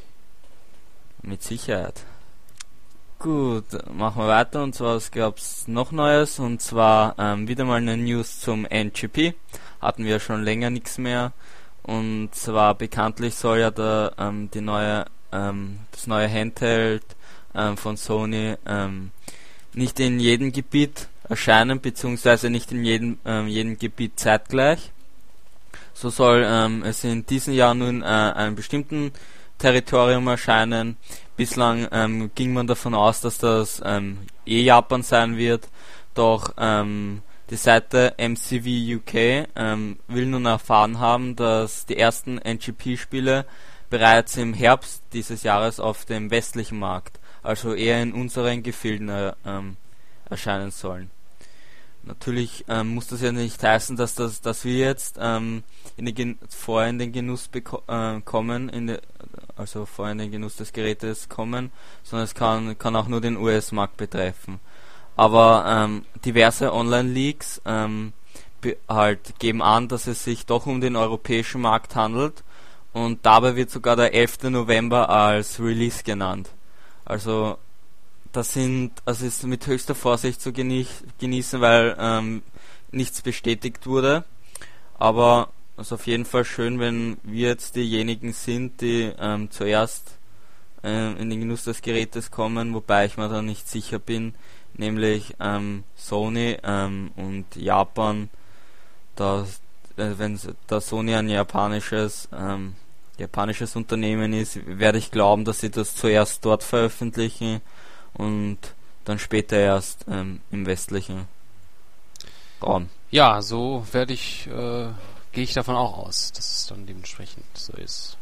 Mit Sicherheit. Gut, machen wir weiter, und zwar gab es noch Neues, und zwar ähm, wieder mal eine News zum N G P. Hatten wir schon länger nichts mehr, und zwar bekanntlich soll ja der, ähm, die neue, ähm, das neue Handheld ähm, von Sony ähm, nicht in jedem Gebiet erscheinen, beziehungsweise nicht in jedem, ähm, jedem Gebiet zeitgleich. So soll ähm, es in diesem Jahr nun äh, einem bestimmten Territorium erscheinen. Bislang ähm, ging man davon aus, dass das ähm, eh Japan sein wird, doch ähm, die Seite M C V U K ähm, will nun erfahren haben, dass die ersten N G P-Spiele bereits im Herbst dieses Jahres auf dem westlichen Markt, also eher in unseren Gefilden äh, ähm, erscheinen sollen. Natürlich ähm, muss das ja nicht heißen, dass das, dass wir jetzt ähm, in den Gen- vorher in den Genuss beko- äh, kommen, in de- also vorher in den Genuss des Gerätes kommen, sondern es kann, kann auch nur den U S-Markt betreffen. Aber ähm, diverse Online-Leaks ähm, be- halt geben an, dass es sich doch um den europäischen Markt handelt, und dabei wird sogar der elfter November als Release genannt. Also das sind, also ist mit höchster Vorsicht zu genieß, genießen, weil ähm, nichts bestätigt wurde. Aber es ist auf jeden Fall schön, wenn wir jetzt diejenigen sind, die ähm, zuerst äh, in den Genuss des Gerätes kommen, wobei ich mir da nicht sicher bin, nämlich ähm, Sony ähm, und Japan. Da, äh, wenn da Sony ein japanisches ähm, japanisches Unternehmen ist, werde ich glauben, dass sie das zuerst dort veröffentlichen und dann später erst ähm, im westlichen Raum. Ja, so werde ich, äh, gehe ich davon auch aus, dass es dann dementsprechend so ist.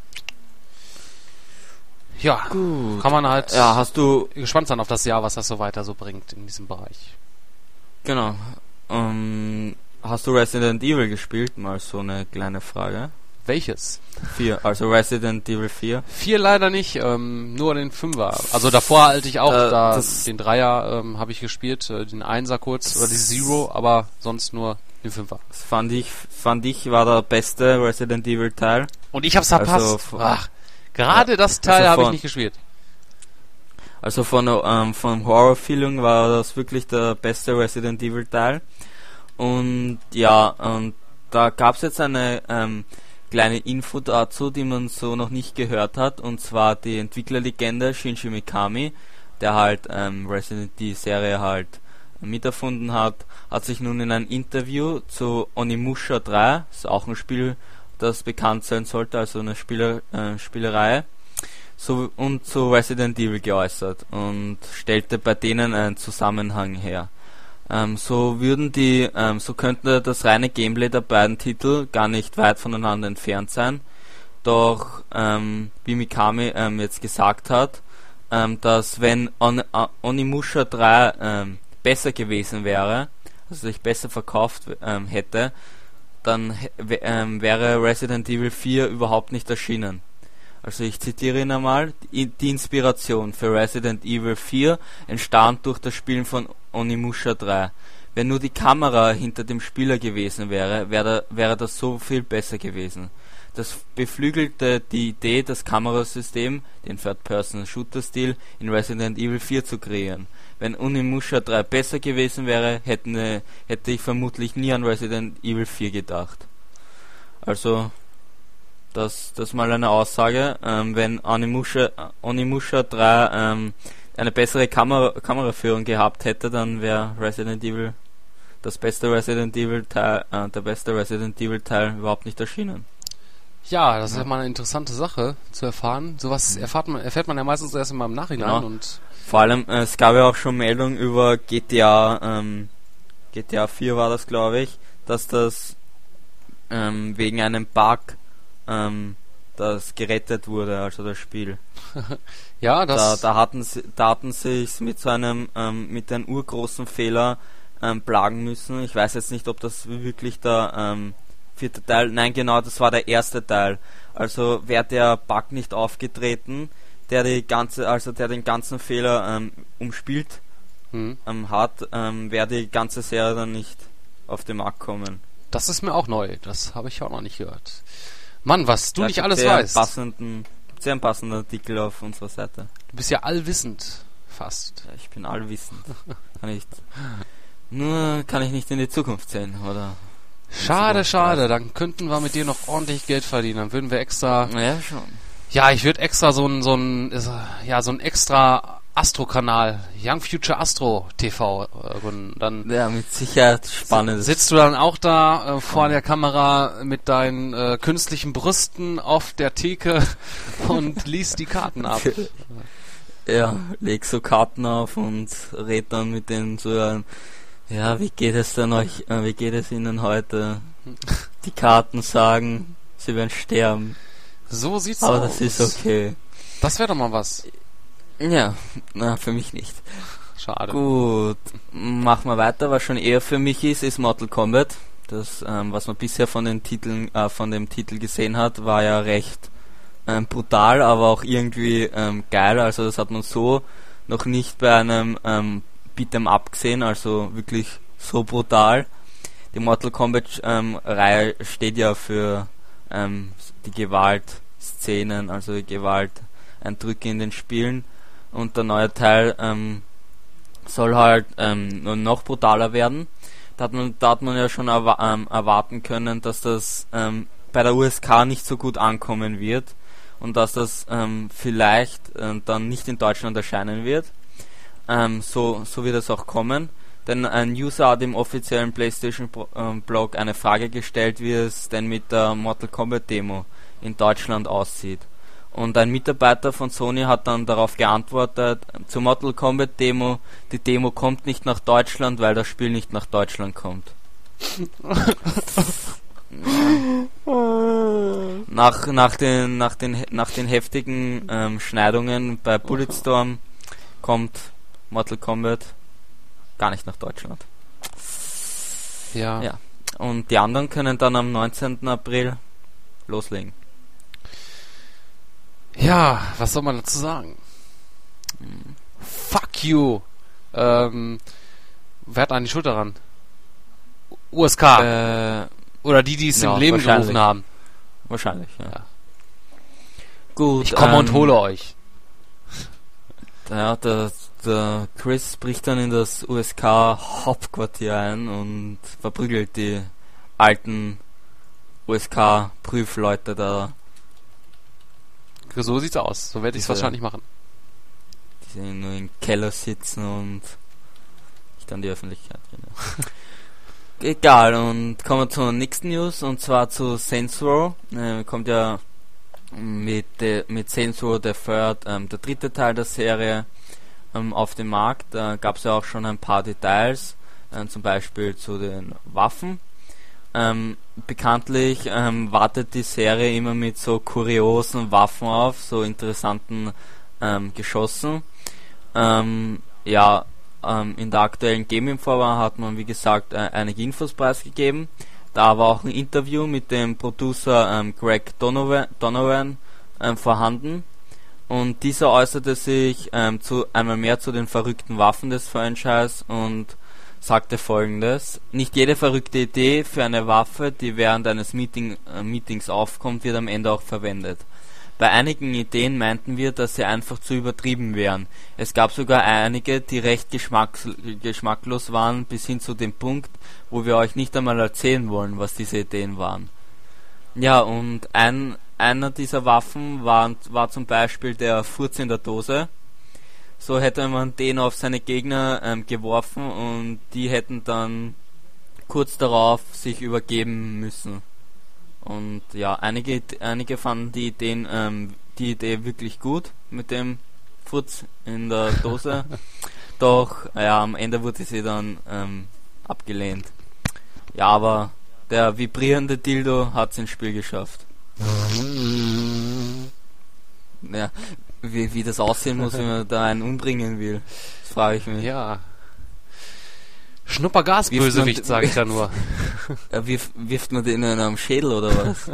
Ja, Gut. Kann man halt ja, hast du gespannt sein auf das Jahr, was das so weiter so bringt in diesem Bereich. Genau. Ähm, hast du Resident Evil gespielt? Mal so eine kleine Frage. Welches? Vier, also Resident Evil vier. Vier leider nicht, ähm, nur den Fünfer. Also davor halte ich auch, Äh, da das- den Dreier ähm, habe ich gespielt, äh, den Einser kurz, oder die Zero, aber sonst nur den Fünfer. Das fand ich, fand ich war der beste Resident Evil Teil. Und ich hab's verpasst. Also von- Ach, gerade Ja, das Teil also habe ich von- nicht gespielt. Also von ähm, vom Horror-Feeling war das wirklich der beste Resident Evil Teil. Und ja, und da gab's jetzt eine ähm, kleine Info dazu, die man so noch nicht gehört hat, und zwar die Entwicklerlegende Shinji Mikami, der halt ähm, Resident die Serie halt miterfunden hat, hat sich nun in einem Interview zu Onimusha drei, ist auch ein Spiel, das bekannt sein sollte, also eine Spieler, äh, Spielerei, so, und zu Resident Evil geäußert und stellte bei denen einen Zusammenhang her. Ähm, so würden die, ähm, so könnte das reine Gameplay der beiden Titel gar nicht weit voneinander entfernt sein. Doch ähm, wie Mikami ähm, jetzt gesagt hat, ähm, dass wenn On äh, Onimusha drei ähm, besser gewesen wäre, also sich besser verkauft ähm, hätte, dann w- ähm, wäre Resident Evil vier überhaupt nicht erschienen. Also ich zitiere ihn einmal: Die die Inspiration für Resident Evil vier entstand durch das Spielen von Onimusha drei. Wenn nur die Kamera hinter dem Spieler gewesen wäre, wäre, wäre das so viel besser gewesen. Das beflügelte die Idee, das Kamerasystem, den Third-Person-Shooter-Stil, in Resident Evil vier zu kreieren. Wenn Onimusha drei besser gewesen wäre, hätten, äh, hätte ich vermutlich nie an Resident Evil vier gedacht. Also Das, das ist mal eine Aussage. Ähm, wenn Onimusha, Onimusha drei ähm, eine bessere Kamera, Kameraführung gehabt hätte, dann wäre Resident Evil das beste Resident Evil Teil, äh, der beste Resident Evil Teil überhaupt nicht erschienen. Ja, das ist ja mal eine interessante Sache zu erfahren. Sowas erfahrt man, erfährt man ja meistens erst immer im Nachhinein. Genau. Und Vor allem, äh, es gab ja auch schon Meldungen über G T A, ähm, G T A vier war das, glaube ich, dass das ähm, wegen einem Bug ähm, das gerettet wurde, also das Spiel. ja, Da, das da hatten sie, da hatten sie es mit so einem, ähm, mit einem urgroßen Fehler ähm, plagen müssen. Ich weiß jetzt nicht, ob das wirklich der ähm, vierte Teil, nein genau, das war der erste Teil. Also wäre der Bug nicht aufgetreten, der die ganze, also der den ganzen Fehler ähm, umspielt hm. ähm, hat, ähm, wäre die ganze Serie dann nicht auf den Markt kommen. das ist mir auch neu. Das habe ich auch noch nicht gehört. Mann, was du Da nicht gibt's alles sehr weißt. Passenden, sehr einen passenden Artikel auf unserer Seite. Du bist ja allwissend. Fast. Ja, ich bin allwissend. Kann ich, nur kann ich nicht in die Zukunft sehen, oder? Schade, schade. Dann könnten wir mit dir noch ordentlich Geld verdienen. Dann würden wir extra... Ja, schon. Ja, ich würde extra so ein, so ein, ja, so ein extra Astro-Kanal, Young Future Astro T V, äh, gründen. Dann Ja, mit Sicherheit spannend. sitzt du dann auch da äh, vor der Kamera mit deinen äh, künstlichen Brüsten auf der Theke und liest die Karten ab. Ja, leg so Karten auf und red dann mit denen so, ähm, ja, wie geht es denn euch, äh, wie geht es ihnen heute? Die Karten sagen, sie werden sterben. So sieht's Aber aus. das ist okay. Das wäre doch mal was. Ja, na, für mich nicht. Schade. Gut, machen wir weiter. Was schon eher für mich ist, ist Mortal Kombat. Das, ähm, was man bisher von den Titeln, äh, von dem Titel gesehen hat, war ja recht ähm, brutal, aber auch irgendwie ähm, geil. Also das hat man so noch nicht bei einem ähm, Beat'em Up gesehen, also wirklich so brutal. Die Mortal Kombat ähm, Reihe steht ja für ähm, die Gewaltszenen, also die Gewalteindrücke in den Spielen. und der neue Teil ähm, soll halt ähm, noch brutaler werden. Da hat man, da hat man ja schon erwa- ähm, erwarten können, dass das ähm, bei der U S K nicht so gut ankommen wird und dass das ähm, vielleicht äh, dann nicht in Deutschland erscheinen wird. Ähm, so, so wird es auch kommen. Denn ein User hat im offiziellen PlayStation-Blog eine Frage gestellt, wie es denn mit der Mortal Kombat-Demo in Deutschland aussieht. Und ein Mitarbeiter von Sony hat dann darauf geantwortet, zur Mortal Kombat Demo, die Demo kommt nicht nach Deutschland, weil das Spiel nicht nach Deutschland kommt. nach, nach, den, nach, den, nach den heftigen ähm, Schneidungen bei Bulletstorm kommt Mortal Kombat gar nicht nach Deutschland. Ja. ja. Und die anderen können dann am neunzehnten April loslegen. Ja, was soll man dazu sagen? Hm. Fuck you! Ähm, wer hat an die Schuld daran? U S K. Äh, Oder die, die es ja, im Leben gerufen haben. Wahrscheinlich, ja. ja. Gut. Ich komme ähm, und hole euch. Ja, der, der Chris bricht dann in das U S K-Hauptquartier ein und verprügelt die alten U S K-Prüfleute da. So sieht's aus. So werde ich es wahrscheinlich machen. Die nur im Keller sitzen und nicht an die Öffentlichkeit gehen. Ja. Egal, und kommen wir zur nächsten News, und zwar zu Saints Row. Äh, kommt ja mit, de, mit Saints Row the Third, ähm, der dritte Teil der Serie, ähm, auf dem Markt. Da gab es ja auch schon ein paar Details, äh, zum Beispiel zu den Waffen. Ähm, bekanntlich ähm, wartet die Serie immer mit so kuriosen Waffen auf, so interessanten ähm, Geschossen. Ähm, ja, ähm, in der aktuellen Game Info hat man, wie gesagt, äh, einige Infos preisgegeben. Da war auch ein Interview mit dem Producer ähm, Greg Donovan, Donovan ähm, vorhanden. Und dieser äußerte sich ähm, zu einmal mehr zu den verrückten Waffen des Franchise und sagte Folgendes: Nicht jede verrückte Idee für eine Waffe, die während eines Meeting, äh, Meetings aufkommt, wird am Ende auch verwendet. Bei einigen Ideen meinten wir, dass sie einfach zu übertrieben wären. Es gab sogar einige, die recht geschmacks geschmacklos waren, bis hin zu dem Punkt, wo wir euch nicht einmal erzählen wollen, was diese Ideen waren. Ja, und ein, einer dieser Waffen war, war zum Beispiel der Furz in der Dose. So hätte man den auf seine Gegner ähm, geworfen und die hätten dann kurz darauf sich übergeben müssen. Und ja, einige einige fanden die Ideen, ähm, die Idee wirklich gut mit dem Furz in der Dose. Doch ja, am Ende wurde sie dann ähm, abgelehnt. Ja, aber der vibrierende Dildo hat's ins Spiel geschafft. Ja. Wie, wie das aussehen muss, wenn man da einen umbringen will, das frage ich mich. Ja. Schnuppergas-Bösewicht, sage ich da nur. Ja, wirf, wirft man den in einem Schädel oder was?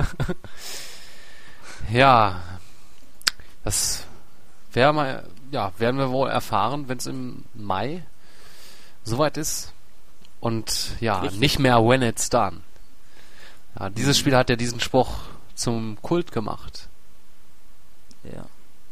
Ja. Das wäre mal, ja, werden wir wohl erfahren, wenn es im Mai soweit ist. Und ja, Richtig. Nicht mehr when it's done. Ja, dieses mhm. Spiel hat ja diesen Spruch zum Kult gemacht. Ja.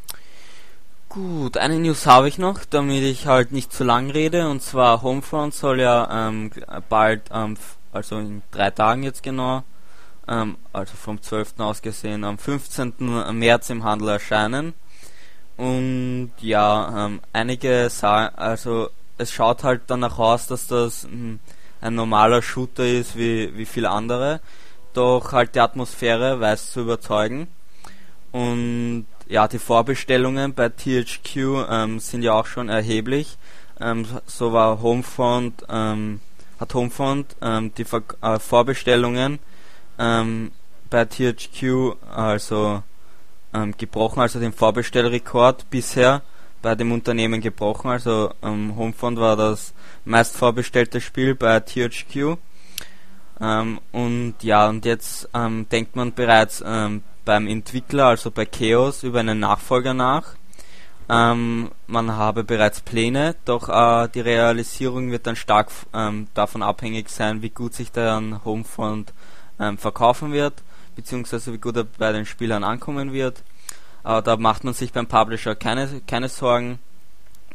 Gut, eine News habe ich noch, damit ich halt nicht zu lang rede, und zwar Homefront soll ja ähm, bald, ähm, also in drei Tagen jetzt genau, ähm, also vom zwölften aus gesehen, am fünfzehnten März im Handel erscheinen. Und ja, ähm, einige sagen, also es schaut halt danach aus, dass das mh, ein normaler Shooter ist wie, wie viele andere, doch halt die Atmosphäre weiß zu überzeugen. Und ja, die Vorbestellungen bei T H Q ähm, sind ja auch schon erheblich. Ähm, so war Homefront, ähm, hat Homefront ähm, die Ver äh, Vorbestellungen ähm, bei T H Q also ähm, gebrochen, also den Vorbestellrekord bisher bei dem Unternehmen gebrochen. Also ähm, Homefront war das meist vorbestellte Spiel bei T H Q. Ähm, und ja, und jetzt ähm, denkt man bereits ähm, beim Entwickler, also bei Chaos, über einen Nachfolger nach. Ähm, man habe bereits Pläne, doch äh, die Realisierung wird dann stark ähm, davon abhängig sein, wie gut sich dann Homefront ähm, verkaufen wird, beziehungsweise wie gut er bei den Spielern ankommen wird. Aber da macht man sich beim Publisher keine, keine Sorgen.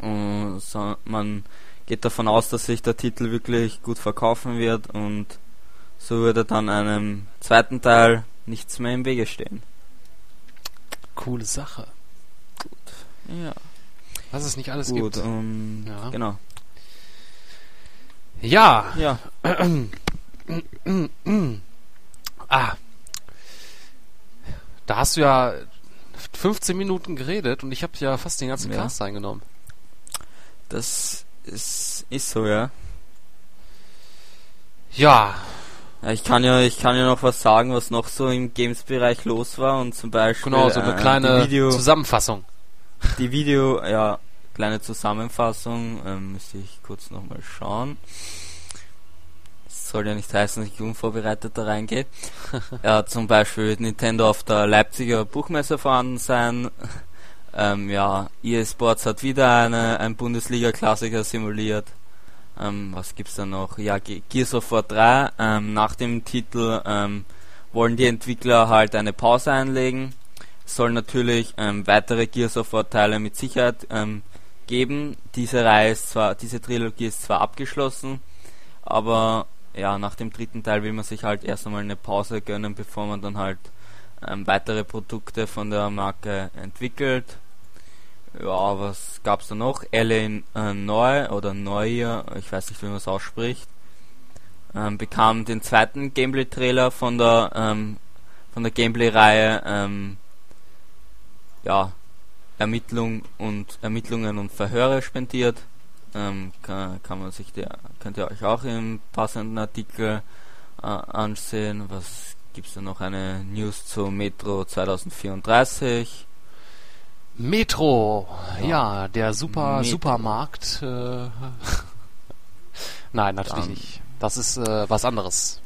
Und so, man geht davon aus, dass sich der Titel wirklich gut verkaufen wird und so würde dann einem zweiten Teil nichts mehr im Wege stehen. Coole Sache. Gut. Ja. Was es nicht alles Gut, gibt. Um, Ja. Genau. Ja. Ja. ah. Da hast du ja fünfzehn Minuten geredet und ich habe ja fast den ganzen Ja. Cast eingenommen. Das ist, ist so, ja. Ja. Ja, ich kann ja, ich kann ja noch was sagen, was noch so im Games-Bereich los war und zum Beispiel Genau, so eine äh, kleine die Video, Zusammenfassung. die Video, ja, kleine Zusammenfassung, ähm, müsste ich kurz nochmal schauen. Das soll ja nicht heißen, dass ich unvorbereitet da reingehe. Ja, zum Beispiel wird Nintendo auf der Leipziger Buchmesse vorhanden sein. Ähm, ja, E A Sports hat wieder eine, ein Bundesliga-Klassiker simuliert. Ähm, was gibt's da noch? Ja, Ge- Gears of War drei. Ähm, nach dem Titel ähm, wollen die Entwickler halt eine Pause einlegen. Es soll natürlich ähm, weitere Gears of War Teile mit Sicherheit ähm, geben. Diese Reihe ist zwar, diese Trilogie ist zwar abgeschlossen, aber ja, nach dem dritten Teil will man sich halt erst einmal eine Pause gönnen, bevor man dann halt ähm, weitere Produkte von der Marke entwickelt. Ja, was gab's da noch? L A äh, Neu oder Neuer, ich weiß nicht, wie man es ausspricht, ähm, bekam den zweiten Gameplay-Trailer von der ähm, von der Gameplay-Reihe ähm, ja, Ermittlung und Ermittlungen und Verhöre spendiert. Ähm, kann, kann man sich der, könnt ihr euch auch im passenden Artikel äh, ansehen. Was gibt's da noch? Eine News zu Metro zwanzig vierunddreißig. Metro, ja, Ja. der super Metro. Supermarkt. Äh, Nein, natürlich Dann- nicht. Das ist äh, was anderes.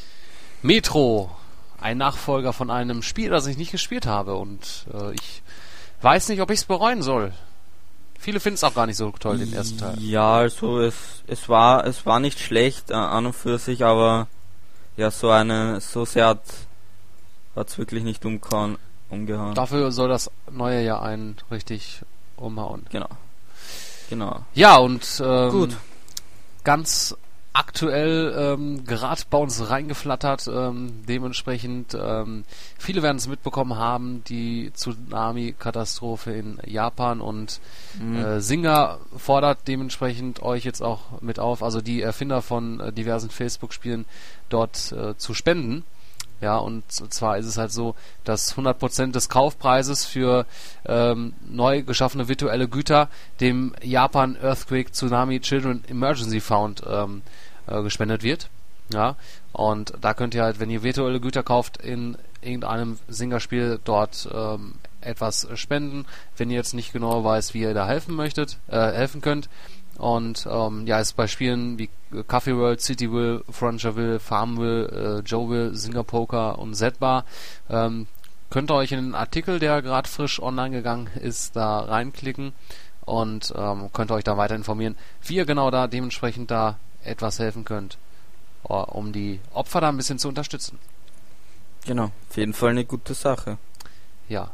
Metro, ein Nachfolger von einem Spiel, das ich nicht gespielt habe und äh, ich weiß nicht, ob ich es bereuen soll. Viele finden es auch gar nicht so toll, den ersten Teil. Ja, also es es war es war nicht schlecht äh, an und für sich, aber ja, so eine so sehr hat hat's wirklich nicht umgehauen. umgehauen. Dafür soll das neue ja einen richtig umhauen. Genau. Genau. Ja, und ähm, Gut. ganz aktuell ähm, gerade bei uns reingeflattert, ähm, dementsprechend ähm, viele werden es mitbekommen haben, die Tsunami-Katastrophe in Japan und Mhm. äh, Zynga fordert dementsprechend euch jetzt auch mit auf, also die Erfinder von äh, diversen Facebook-Spielen dort äh, zu spenden. Ja, und zwar ist es halt so, dass hundert Prozent des Kaufpreises für ähm, neu geschaffene virtuelle Güter dem Japan Earthquake Tsunami Children Emergency Fund ähm, äh, gespendet wird. Ja, und da könnt ihr halt, wenn ihr virtuelle Güter kauft, in irgendeinem Zynga-Spiel dort ähm, etwas spenden, wenn ihr jetzt nicht genau weiß, wie ihr da helfen möchtet, äh, helfen könnt. Und ähm, ja, ist bei Spielen wie Coffee World, Cityville, Frontierville, Farmville, äh, Joeville, Zynga Poker und Z-Bar, ähm, könnt ihr euch in den Artikel, der gerade frisch online gegangen ist, da reinklicken und ähm, könnt ihr euch da weiter informieren, wie ihr genau da dementsprechend da etwas helfen könnt, äh, um die Opfer da ein bisschen zu unterstützen. Genau. Auf jeden Fall eine gute Sache. Ja.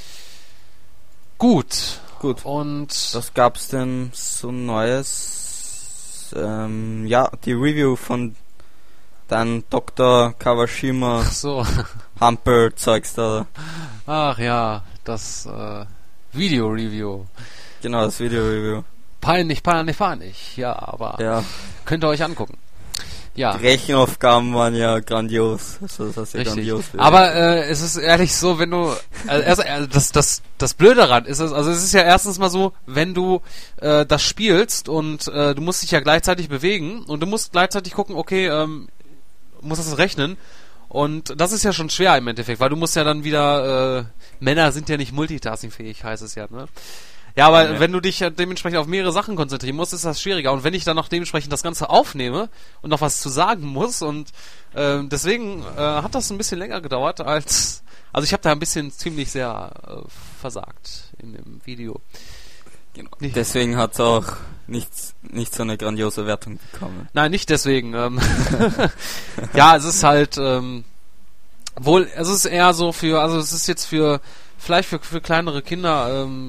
Gut. Gut. Und Was gab's denn so Neues? Ähm, ja, die Review von dann Doktor Kawashima so. Hampel-Zeugs da. Ach ja, das äh, Video-Review. Genau, das Video-Review. Peinlich, peinlich, peinlich. Ja, aber Ja, könnt ihr euch angucken. Ja, die Rechenaufgaben waren ja grandios. Also das hast du ja richtig. grandios. Aber äh, es ist ehrlich so, wenn du also, erst, äh, das das das Blöde daran ist es, also es ist ja erstens mal so, wenn du äh, das spielst und äh, du musst dich ja gleichzeitig bewegen und du musst gleichzeitig gucken, okay, ähm, musst das rechnen und das ist ja schon schwer im Endeffekt, weil du musst ja dann wieder äh, Männer sind ja nicht multitaskingfähig, heißt es ja, ne? Ja, aber Ja. wenn du dich ja dementsprechend auf mehrere Sachen konzentrieren musst, ist das schwieriger. Und wenn ich dann noch dementsprechend das Ganze aufnehme und noch was zu sagen muss und äh, deswegen äh, hat das ein bisschen länger gedauert als... Also ich habe da ein bisschen ziemlich sehr äh, versagt in dem Video. Genau. Nicht- Deswegen hat es auch nicht, nicht so eine grandiose Wertung bekommen. Nein, nicht deswegen. Ähm ja, es ist halt ähm, wohl, es ist eher so für, also es ist jetzt für vielleicht für, für kleinere Kinder ähm,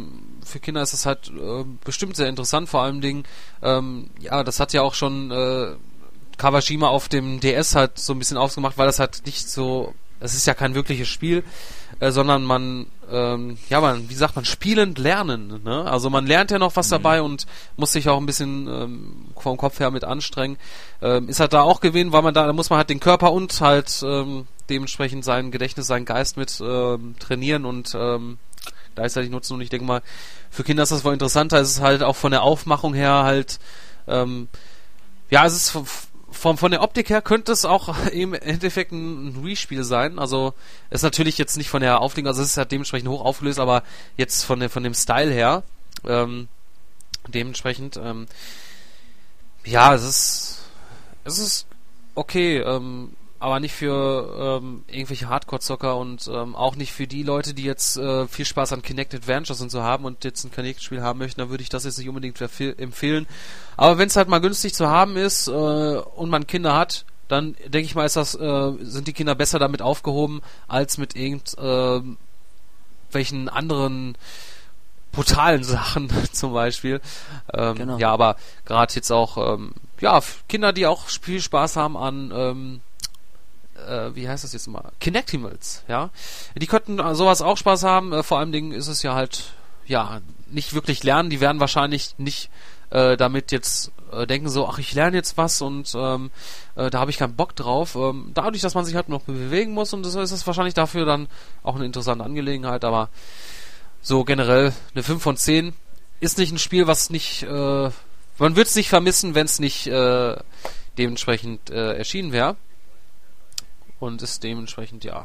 für Kinder ist das halt äh, bestimmt sehr interessant, vor allem Dingen, ähm, ja, das hat ja auch schon äh, Kawashima auf dem D S halt so ein bisschen ausgemacht, weil das halt nicht so, es ist ja kein wirkliches Spiel, äh, sondern man, ähm, ja, man, wie sagt man, spielend lernen, ne? Also man lernt ja noch was mhm. dabei und muss sich auch ein bisschen ähm, vom Kopf her mit anstrengen. Ähm, ist halt da auch gewesen, weil man da, da muss man halt den Körper und halt ähm, dementsprechend sein Gedächtnis, seinen Geist mit ähm, trainieren und ähm, gleichzeitig nutzen. Und ich denke mal, für Kinder ist das wohl interessanter. Es ist halt auch von der Aufmachung her halt, ähm, ja, es ist Von, von der Optik her könnte es auch im Endeffekt ein Wii-Spiel sein. Also ist natürlich jetzt nicht von der Auflegung, also es ist halt dementsprechend hoch aufgelöst, aber jetzt von, der, von dem Style her ähm, dementsprechend ähm, ja, es ist es ist okay, ähm, aber nicht für ähm, irgendwelche Hardcore-Zocker und ähm, auch nicht für die Leute, die jetzt äh, viel Spaß an Kinect Adventures und so haben und jetzt ein Kinect-Spiel haben möchten, dann würde ich das jetzt nicht unbedingt verf- empfehlen. Aber wenn es halt mal günstig zu haben ist äh, und man Kinder hat, dann denke ich mal, ist das, äh, sind die Kinder besser damit aufgehoben, als mit irgendwelchen äh, anderen brutalen Sachen zum Beispiel. Ähm, genau. Ja, aber gerade jetzt auch ähm, ja, Kinder, die auch viel Spaß haben an ähm, äh, wie heißt das jetzt mal? Kinectimals, ja. Die könnten sowas auch Spaß haben. Äh, vor allem Dingen ist es ja halt, ja, nicht wirklich lernen. Die werden wahrscheinlich nicht äh, damit jetzt äh, denken so, ach, ich lerne jetzt was und ähm, äh, da habe ich keinen Bock drauf. Ähm, dadurch, dass man sich halt noch bewegen muss und so ist es wahrscheinlich dafür dann auch eine interessante Angelegenheit. Aber so generell eine fünf von zehn ist nicht ein Spiel, was nicht, äh, man würde es nicht vermissen, wenn es nicht äh, dementsprechend äh, erschienen wäre. Und ist dementsprechend, ja,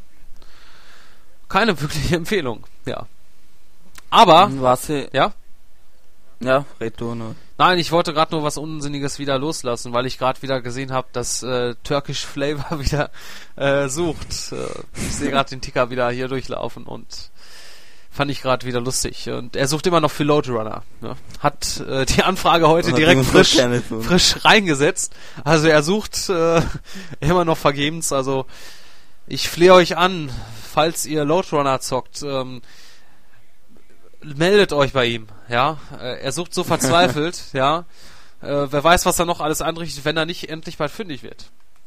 keine wirkliche Empfehlung, ja. Aber, was ich, ja? Ja, red du nur. Nein, ich wollte gerade nur was Unsinniges wieder loslassen, weil ich gerade wieder gesehen habe, dass äh, Turkish Flavor wieder äh, sucht. Äh, ich sehe gerade den Ticker wieder hier durchlaufen und fand ich gerade wieder lustig. Und er sucht immer noch für Loadrunner. Ne? Hat äh, die Anfrage heute direkt frisch, frisch reingesetzt. Also er sucht äh, immer noch vergebens. Also ich flehe euch an, falls ihr Loadrunner zockt, ähm, meldet euch bei ihm. Ja, äh, er sucht so verzweifelt. ja, äh, wer weiß, was er noch alles anrichtet, wenn er nicht endlich bald fündig wird.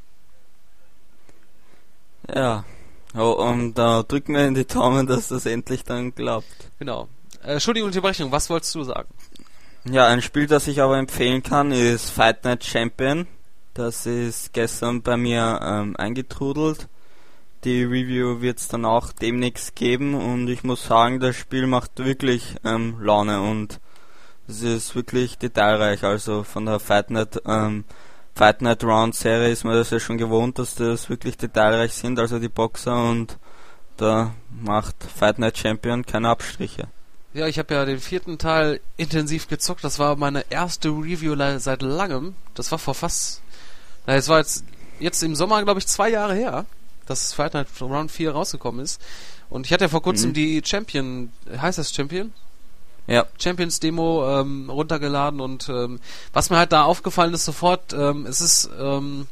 Ja. Oh, und da äh, drücken wir in die Daumen, dass das endlich dann klappt. Genau. Äh, Entschuldigung, Unterbrechung, was wolltest du sagen? Ja, ein Spiel, das ich aber empfehlen kann, ist Fight Night Champion. Das ist gestern bei mir ähm, eingetrudelt. Die Review wird es dann auch demnächst geben und ich muss sagen, das Spiel macht wirklich ähm, Laune und es ist wirklich detailreich. Also von der Fight Night ähm, Fight Night Round Serie ist man das ja schon gewohnt, dass das wirklich detailreich sind, also die Boxer, und da macht Fight Night Champion keine Abstriche. Ja, ich habe ja den vierten Teil intensiv gezockt, das war meine erste Review seit langem, das war vor fast, na, es war jetzt, jetzt im Sommer, glaube ich, zwei Jahre her, dass Fight Night Round vier rausgekommen ist, und ich hatte ja vor kurzem mhm. die Champion, heißt das Champion? Ja. Champions Demo ähm, runtergeladen und ähm, was mir halt da aufgefallen ist sofort, ähm, es ist ähm,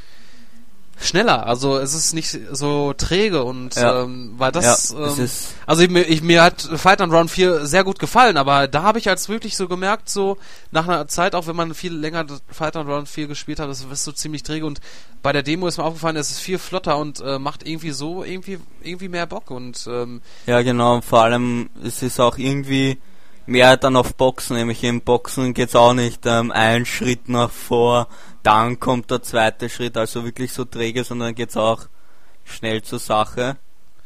schneller, also es ist nicht so träge und ja. ähm, weil das, ja, ähm, ist also ich, ich, mir hat Fight Night Round vier sehr gut gefallen, aber da habe ich als wirklich so gemerkt, so nach einer Zeit, auch wenn man viel länger Fight Night Round vier gespielt hat, das ist so ziemlich träge, und bei der Demo ist mir aufgefallen, es ist viel flotter und äh, macht irgendwie so irgendwie irgendwie mehr Bock und ähm, ja, genau, vor allem es ist auch irgendwie mehr dann auf Boxen, nämlich im Boxen geht's auch nicht ähm, ein Schritt nach vor, dann kommt der zweite Schritt, also wirklich so träge, sondern geht's auch schnell zur Sache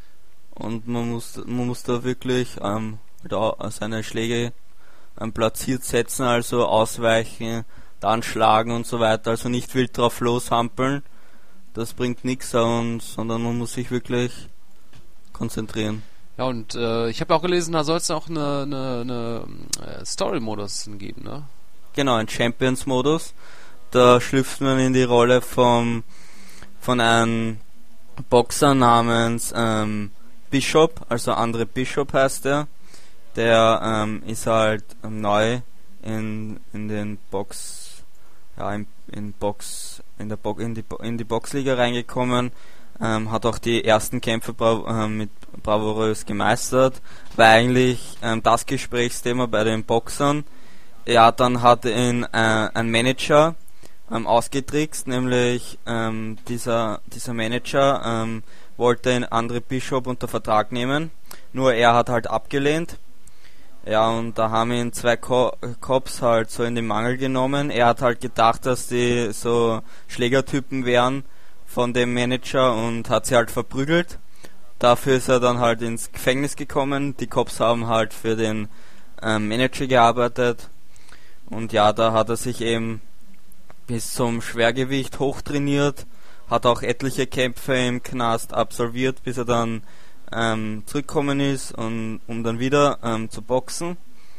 und man muss man muss da wirklich ähm, da seine Schläge ähm, platziert setzen, also ausweichen, dann schlagen und so weiter, also nicht wild drauf loshampeln, das bringt nichts, und sondern man muss sich wirklich konzentrieren. Ja, und äh, ich habe auch gelesen, da soll es auch eine, eine, eine Story-Modus geben, ne? Genau, ein Champions-Modus. Da schlüpft man in die Rolle vom, von einem Boxer namens ähm, Bishop, also Andre Bishop heißt er. Der ähm, ist halt ähm, neu in, in den Box, ja, in, in Box, in der Bo- in die, in die Boxliga reingekommen. ähm, hat auch die ersten Kämpfe bra- äh, mit bravourös gemeistert, war eigentlich ähm, das Gesprächsthema bei den Boxern. Ja, dann hat ihn äh, ein Manager ähm, ausgetrickst, nämlich ähm, dieser, dieser Manager ähm, wollte einen Andre Bishop unter Vertrag nehmen, nur er hat halt abgelehnt. Ja, und da haben ihn zwei Co- Cops halt so in den Mangel genommen. Er hat halt gedacht, dass die so Schlägertypen wären von dem Manager und hat sie halt verprügelt. Dafür ist er dann halt ins Gefängnis gekommen. Die Cops haben halt für den ähm, Manager gearbeitet. Und ja, da hat er sich eben bis zum Schwergewicht hochtrainiert, hat auch etliche Kämpfe im Knast absolviert, bis er dann ähm, zurückgekommen ist, und, um dann wieder ähm, zu boxen.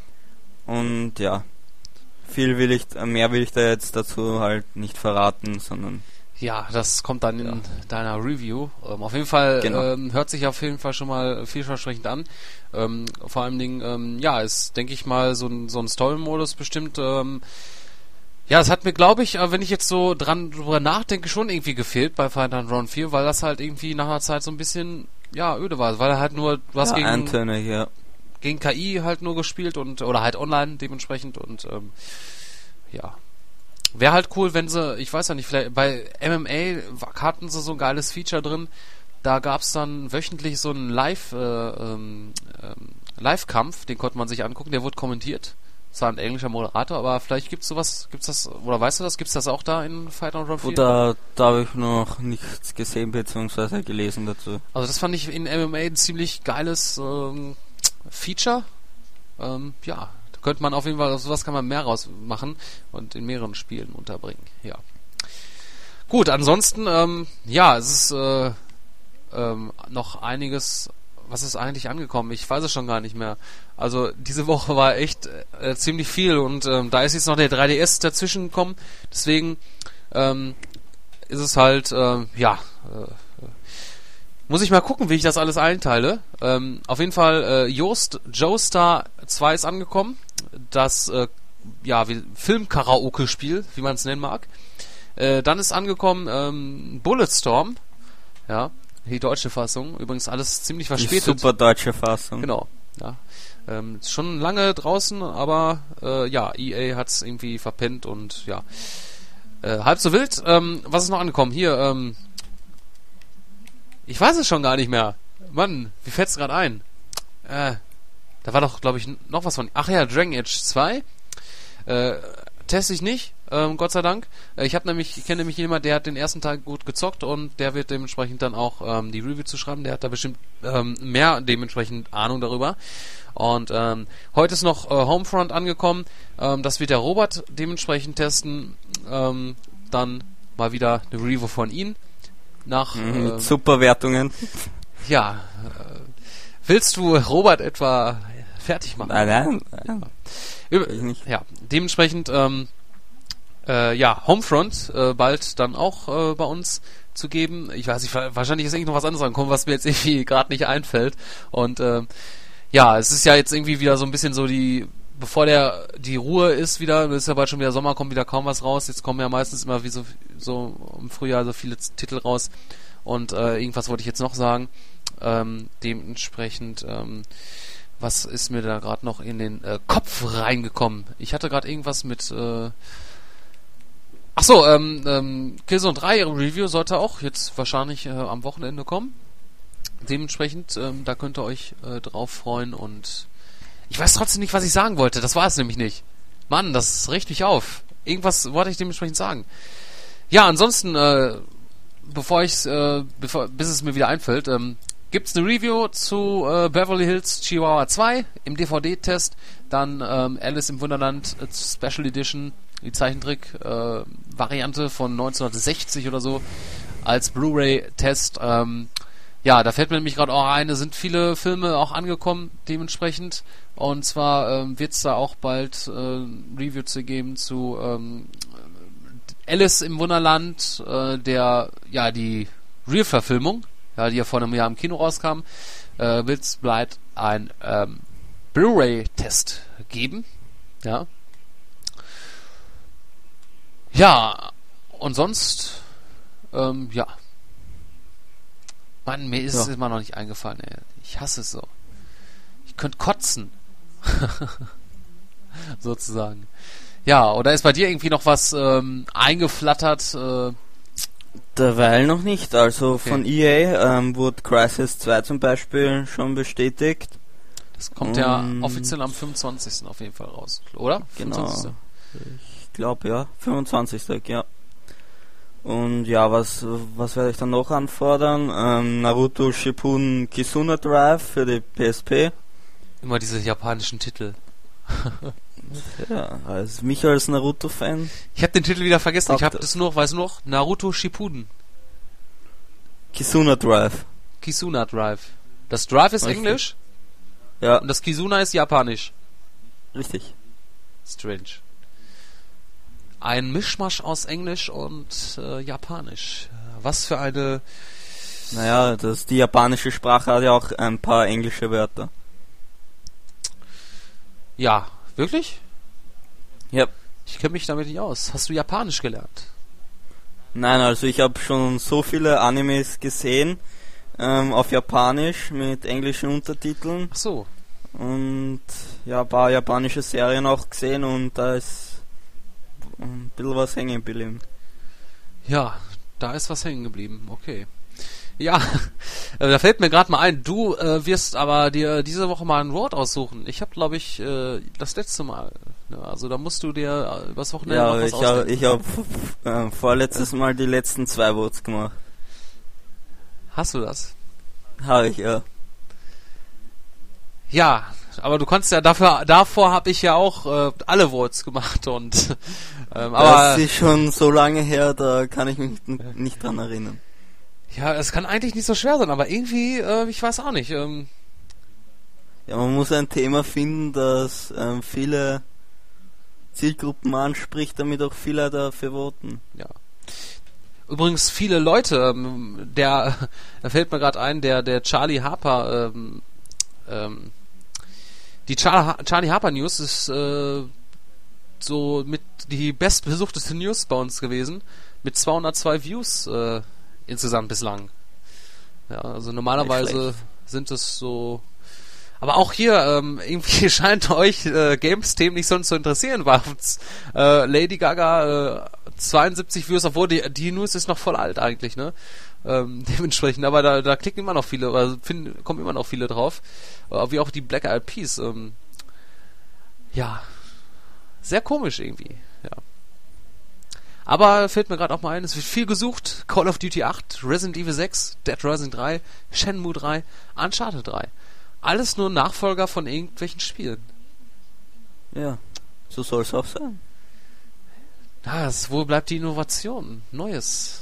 Und ja, viel will ich, mehr will ich da jetzt dazu halt nicht verraten, sondern Ja, das kommt dann in ja. deiner Review. Ähm, auf jeden Fall Genau. ähm, hört sich auf jeden Fall schon mal vielversprechend an. Ähm, vor allen Dingen, ähm, ja, ist, denke ich mal, so ein, so ein Story-Modus bestimmt. Ähm, ja, es hat mir, glaube ich, äh, wenn ich jetzt so dran drüber nachdenke, schon irgendwie gefehlt bei Fight Night Round vier, weil das halt irgendwie nach einer Zeit so ein bisschen, ja, öde war. Weil er halt nur, du hast ja, gegen, eintönig, ja. gegen K I halt nur gespielt und oder halt online dementsprechend und ähm, ja. Wäre halt cool, wenn sie, ich weiß ja nicht, vielleicht bei M M A hatten sie so ein geiles Feature drin, da gab's dann wöchentlich so einen Live, äh, ähm, ähm, Live-Kampf, den konnte man sich angucken, der wurde kommentiert. Das war ein englischer Moderator, aber vielleicht gibt's sowas, gibt's das, oder weißt du das, gibt's das auch da in Fight Night Round vier? Oder da habe ich noch nichts gesehen bzw. gelesen dazu. Also das fand ich in M M A ein ziemlich geiles ähm, Feature. Ähm, ja, da könnte man auf jeden Fall, sowas kann man mehr rausmachen und in mehreren Spielen unterbringen. Ja. Gut, ansonsten, ähm, ja, es ist äh, ähm, noch einiges, was ist eigentlich angekommen? Ich weiß es schon gar nicht mehr. Also diese Woche war echt äh, ziemlich viel und ähm, da ist jetzt noch der drei D S dazwischen gekommen. Deswegen ähm, ist es halt, äh, ja, äh, muss ich mal gucken, wie ich das alles einteile. Ähm, auf jeden Fall, äh, Yoast Joestar zwei ist angekommen. Das, äh, ja, wie Film-Karaoke-Spiel, wie man es nennen mag. Äh, dann ist angekommen ähm, Bulletstorm. Ja, die deutsche Fassung. Übrigens alles ziemlich verspätet. Die super deutsche Fassung. Genau, ja. Ähm, ist schon lange draußen, aber äh, ja, E A hat's irgendwie verpennt und ja. Äh, halb so wild. Ähm, was ist noch angekommen? Hier, ähm, ich weiß es schon gar nicht mehr. Mann, wie fällt's gerade ein? Äh, da war doch, glaube ich, noch was von. Ach ja, Dragon Age zwei. Äh, teste ich nicht, ähm, Gott sei Dank. Äh, ich habe nämlich, ich kenne nämlich jemanden, der hat den ersten Tag gut gezockt und der wird dementsprechend dann auch ähm, die Review zu schreiben. Der hat da bestimmt ähm, mehr dementsprechend Ahnung darüber. Und ähm, heute ist noch äh, Homefront angekommen. Ähm, das wird der Robert dementsprechend testen. Ähm, dann mal wieder eine Review von ihm. Nach Mhm, äh, super Wertungen. Ja, äh, willst du Robert etwa fertig machen? Nein, nein, nein. Über, Ich nicht. ja, dementsprechend ähm, äh, ja, Homefront äh, bald dann auch äh, bei uns zu geben. Ich weiß nicht, wahrscheinlich ist irgendwie noch was anderes angekommen, was mir jetzt irgendwie gerade nicht einfällt. Und äh, ja, es ist ja jetzt irgendwie wieder so ein bisschen so die, bevor der die Ruhe ist wieder, das ist ja bald schon wieder Sommer, kommt wieder kaum was raus. Jetzt kommen ja meistens immer wie so, so im Frühjahr so viele Titel raus. Und äh, irgendwas wollte ich jetzt noch sagen. Ähm, dementsprechend, ähm, was ist mir da gerade noch in den äh, Kopf reingekommen? Ich hatte gerade irgendwas mit äh, ach so, ähm, ähm, Killzone drei Review sollte auch jetzt wahrscheinlich äh, am Wochenende kommen. Dementsprechend, ähm, da könnt ihr euch äh, drauf freuen und ich weiß trotzdem nicht, was ich sagen wollte. Das war es nämlich nicht. Mann, das riecht mich auf. Irgendwas wollte ich dementsprechend sagen. Ja, ansonsten, äh, bevor ich äh, bevor, bis es mir wieder einfällt, ähm, gibt's eine Review zu äh, Beverly Hills Chihuahua zwei im D V D-Test, dann ähm, Alice im Wunderland äh, Special Edition, die Zeichentrick-Variante äh, von neunzehnhundertsechzig oder so, als Blu-ray-Test. Ähm, ja, da fällt mir nämlich gerade auch ein, es sind viele Filme auch angekommen, dementsprechend. Und zwar ähm, wird's da auch bald äh, Review zu geben zu ähm, Alice im Wunderland, äh, der, ja, die Real-Verfilmung, ja, die ja vor einem Jahr im Kino rauskam, äh, wird's bald ein ähm, Blu-ray-Test geben. Ja. Ja, und sonst, ähm, ja. Mann, mir ist Ja. es immer noch nicht eingefallen, ey. Ich hasse es so. Ich könnte kotzen. Sozusagen. Ja, oder ist bei dir irgendwie noch was ähm, eingeflattert? Äh, Derweil noch nicht. Also Okay. von E A ähm, wurde Crysis zwei zum Beispiel schon bestätigt. das kommt ja Und- offiziell am fünfundzwanzigsten auf jeden Fall raus, oder? Genau. fünfundzwanzigsten Ich glaube ja, fünfundzwanzigsten ja. Und ja, was was werde ich dann noch anfordern? Ähm, Naruto Shippuden Kizuna Drive für die P S P. Immer diese japanischen Titel. Ja, also mich als Naruto-Fan. Ich habe den Titel wieder vergessen. Ich Taugt habe es. das nur, weiß nur noch, Naruto Shippuden. Kizuna Drive. Kizuna Drive. Das Drive ist Richtig. Englisch Ja, und das Kizuna ist Japanisch. richtig. Strange. Ein Mischmasch aus Englisch und äh, Japanisch. Was für eine... Naja, das, die japanische Sprache hat ja auch ein paar englische Wörter. Ja, wirklich? Ja. Ich kenne mich damit nicht aus. Hast du Japanisch gelernt? Nein, also ich habe schon so viele Animes gesehen, ähm, auf Japanisch mit englischen Untertiteln Ach so. und ja, ein paar japanische Serien auch gesehen und da ist ein bisschen was hängen geblieben. Ja, da ist was hängen geblieben. Okay. Ja, äh, da fällt mir gerade mal ein, du äh, wirst aber dir diese Woche mal ein Wort aussuchen. Ich habe, glaube ich, äh, das letzte Mal. Ne, also da musst du dir äh, übers Wochenende Ja, noch was ich habe ausdenken. ich hab, äh, vorletztes Mal die letzten zwei Votes gemacht. Hast du das? Habe ich, ja. Ja, aber du kannst ja dafür, davor habe ich ja auch äh, alle Votes gemacht und ähm, aber das ist schon so lange her, da kann ich mich n- nicht dran erinnern. ja, es kann eigentlich nicht so schwer sein, aber irgendwie, äh, ich weiß auch nicht. Ähm, Ja, man muss ein Thema finden, das ähm, viele Zielgruppen anspricht, damit auch viele dafür voten. ja. Übrigens viele Leute, ähm, der, da fällt mir gerade ein, der der Charlie Harper, ähm, ähm, die Char Charlie Harper News ist äh, so mit die bestbesuchteste News bei uns gewesen, mit zweihundertzwei Views äh, insgesamt bislang. Ja, also normalerweise sind es so. Aber auch hier, ähm, irgendwie scheint euch äh, Games-Themen nicht sonst zu interessieren, weil äh, Lady Gaga äh, zweiundsiebzig Views, obwohl die, die News ist noch voll alt eigentlich, ne? Ähm, dementsprechend, aber da, da klicken immer noch viele, also finden, kommen immer noch viele drauf. Äh, wie auch die Black Eyed Peas. Ähm, ja, sehr komisch irgendwie, ja. Aber fällt mir gerade auch mal ein, es wird viel gesucht. Call of Duty acht, Resident Evil sechs, Dead Rising drei, Shenmue drei, Uncharted drei. Alles nur Nachfolger von irgendwelchen Spielen. Ja, so soll es auch sein. Das, wo bleibt die Innovation? Neues.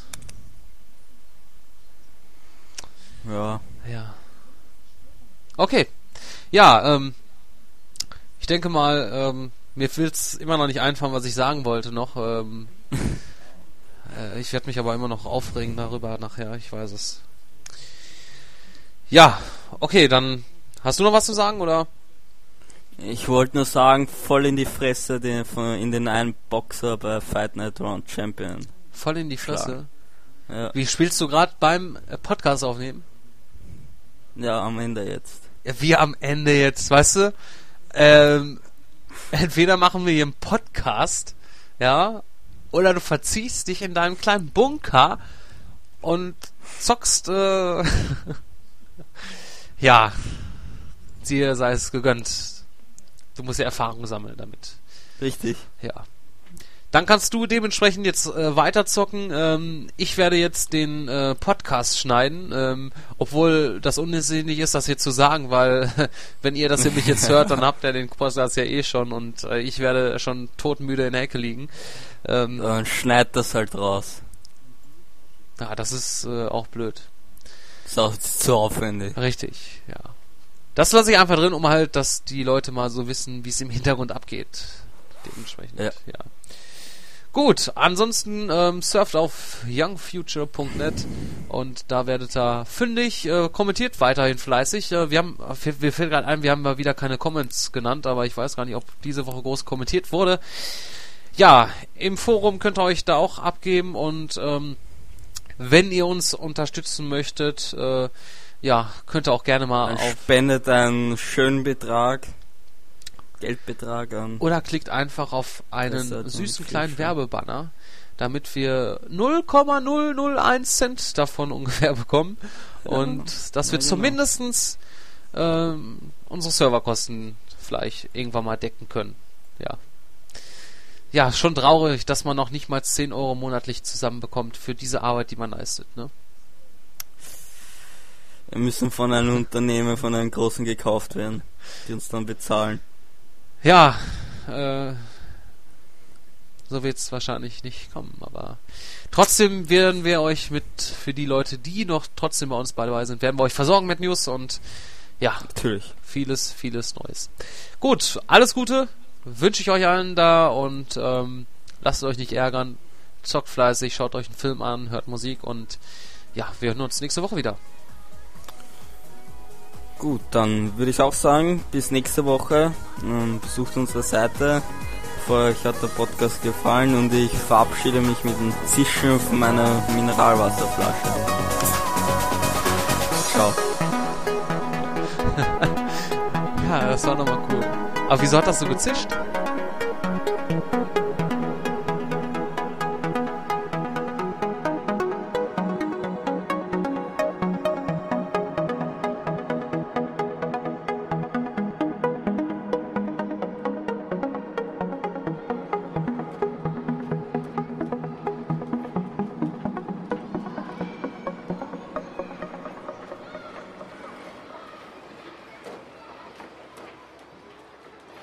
Ja. Ja. Okay. Ja, ähm, ich denke mal, ähm, mir will's immer noch nicht einfallen, was ich sagen wollte noch. Ähm, äh, ich werde mich aber immer noch aufregen darüber nachher, ich weiß es. Ja, okay, dann hast du noch was zu sagen, oder? Ich wollte nur sagen, voll in die Fresse den, von, in den einen Boxer bei Fight Night Round Champion. Voll in die Fresse. Ja, Wie spielst du gerade beim äh, Podcast aufnehmen? ja, am Ende jetzt. Ja, wir am Ende jetzt, weißt du? Ähm, entweder machen wir hier einen Podcast, ja, oder du verziehst dich in deinem kleinen Bunker und zockst, äh, ja, dir sei es gegönnt. Du musst ja Erfahrung sammeln damit. Richtig. Ja. Dann kannst du dementsprechend jetzt äh, weiterzocken. Ähm, ich werde jetzt den äh, Podcast schneiden, ähm, obwohl das unsinnig ist, das hier zu sagen, weil wenn ihr das nämlich jetzt hört, dann habt ihr den Podcast ja eh schon und äh, ich werde schon todmüde in der Ecke liegen. Ähm, Dann schneid das halt raus. ja, das ist äh, auch blöd. Ist auch zu aufwendig. Richtig, ja. Das lasse ich einfach drin, um halt, dass die Leute mal so wissen, wie es im Hintergrund abgeht. Dementsprechend, Ja. ja. Gut, ansonsten ähm, surft auf young future punkt net und da werdet ihr fündig, äh, kommentiert weiterhin fleißig. Äh, wir haben, wir fällt gerade ein, wir haben mal wieder keine Comments genannt, aber ich weiß gar nicht, ob diese Woche groß kommentiert wurde. Ja, im Forum könnt ihr euch da auch abgeben und ähm, Wenn ihr uns unterstützen möchtet, äh, ja, könnt ihr auch gerne mal Dann auf... spendet einen schönen Betrag, Geldbetrag an. Oder klickt einfach auf einen Das hat süßen uns kleinen viel Werbebanner, damit wir null Komma null null eins Cent davon ungefähr bekommen. Und Ja, dass wir ja, genau. zumindestens ähm, unsere Serverkosten vielleicht irgendwann mal decken können. Ja. Ja, schon traurig, dass man noch nicht mal zehn Euro monatlich zusammenbekommt für diese Arbeit, die man leistet, ne? Wir müssen von einem Unternehmen, von einem großen gekauft werden, die uns dann bezahlen. Ja, äh, so wird es wahrscheinlich nicht kommen, aber trotzdem werden wir euch mit, für die Leute, die noch trotzdem bei uns dabei sind, werden wir euch versorgen mit News und ja, Natürlich. vieles, vieles Neues. Gut, alles Gute wünsche ich euch allen da und ähm, lasst euch nicht ärgern, zockt fleißig, schaut euch einen Film an, hört Musik und ja, wir hören uns nächste Woche wieder. Gut, dann würde ich auch sagen, bis nächste Woche. Ähm, besucht unsere Seite. Ich hoffe, euch hat der Podcast gefallen und ich verabschiede mich mit dem Zischen von meiner Mineralwasserflasche. Ciao. Ja, das war nochmal cool. Aber wieso hat das so gezischt?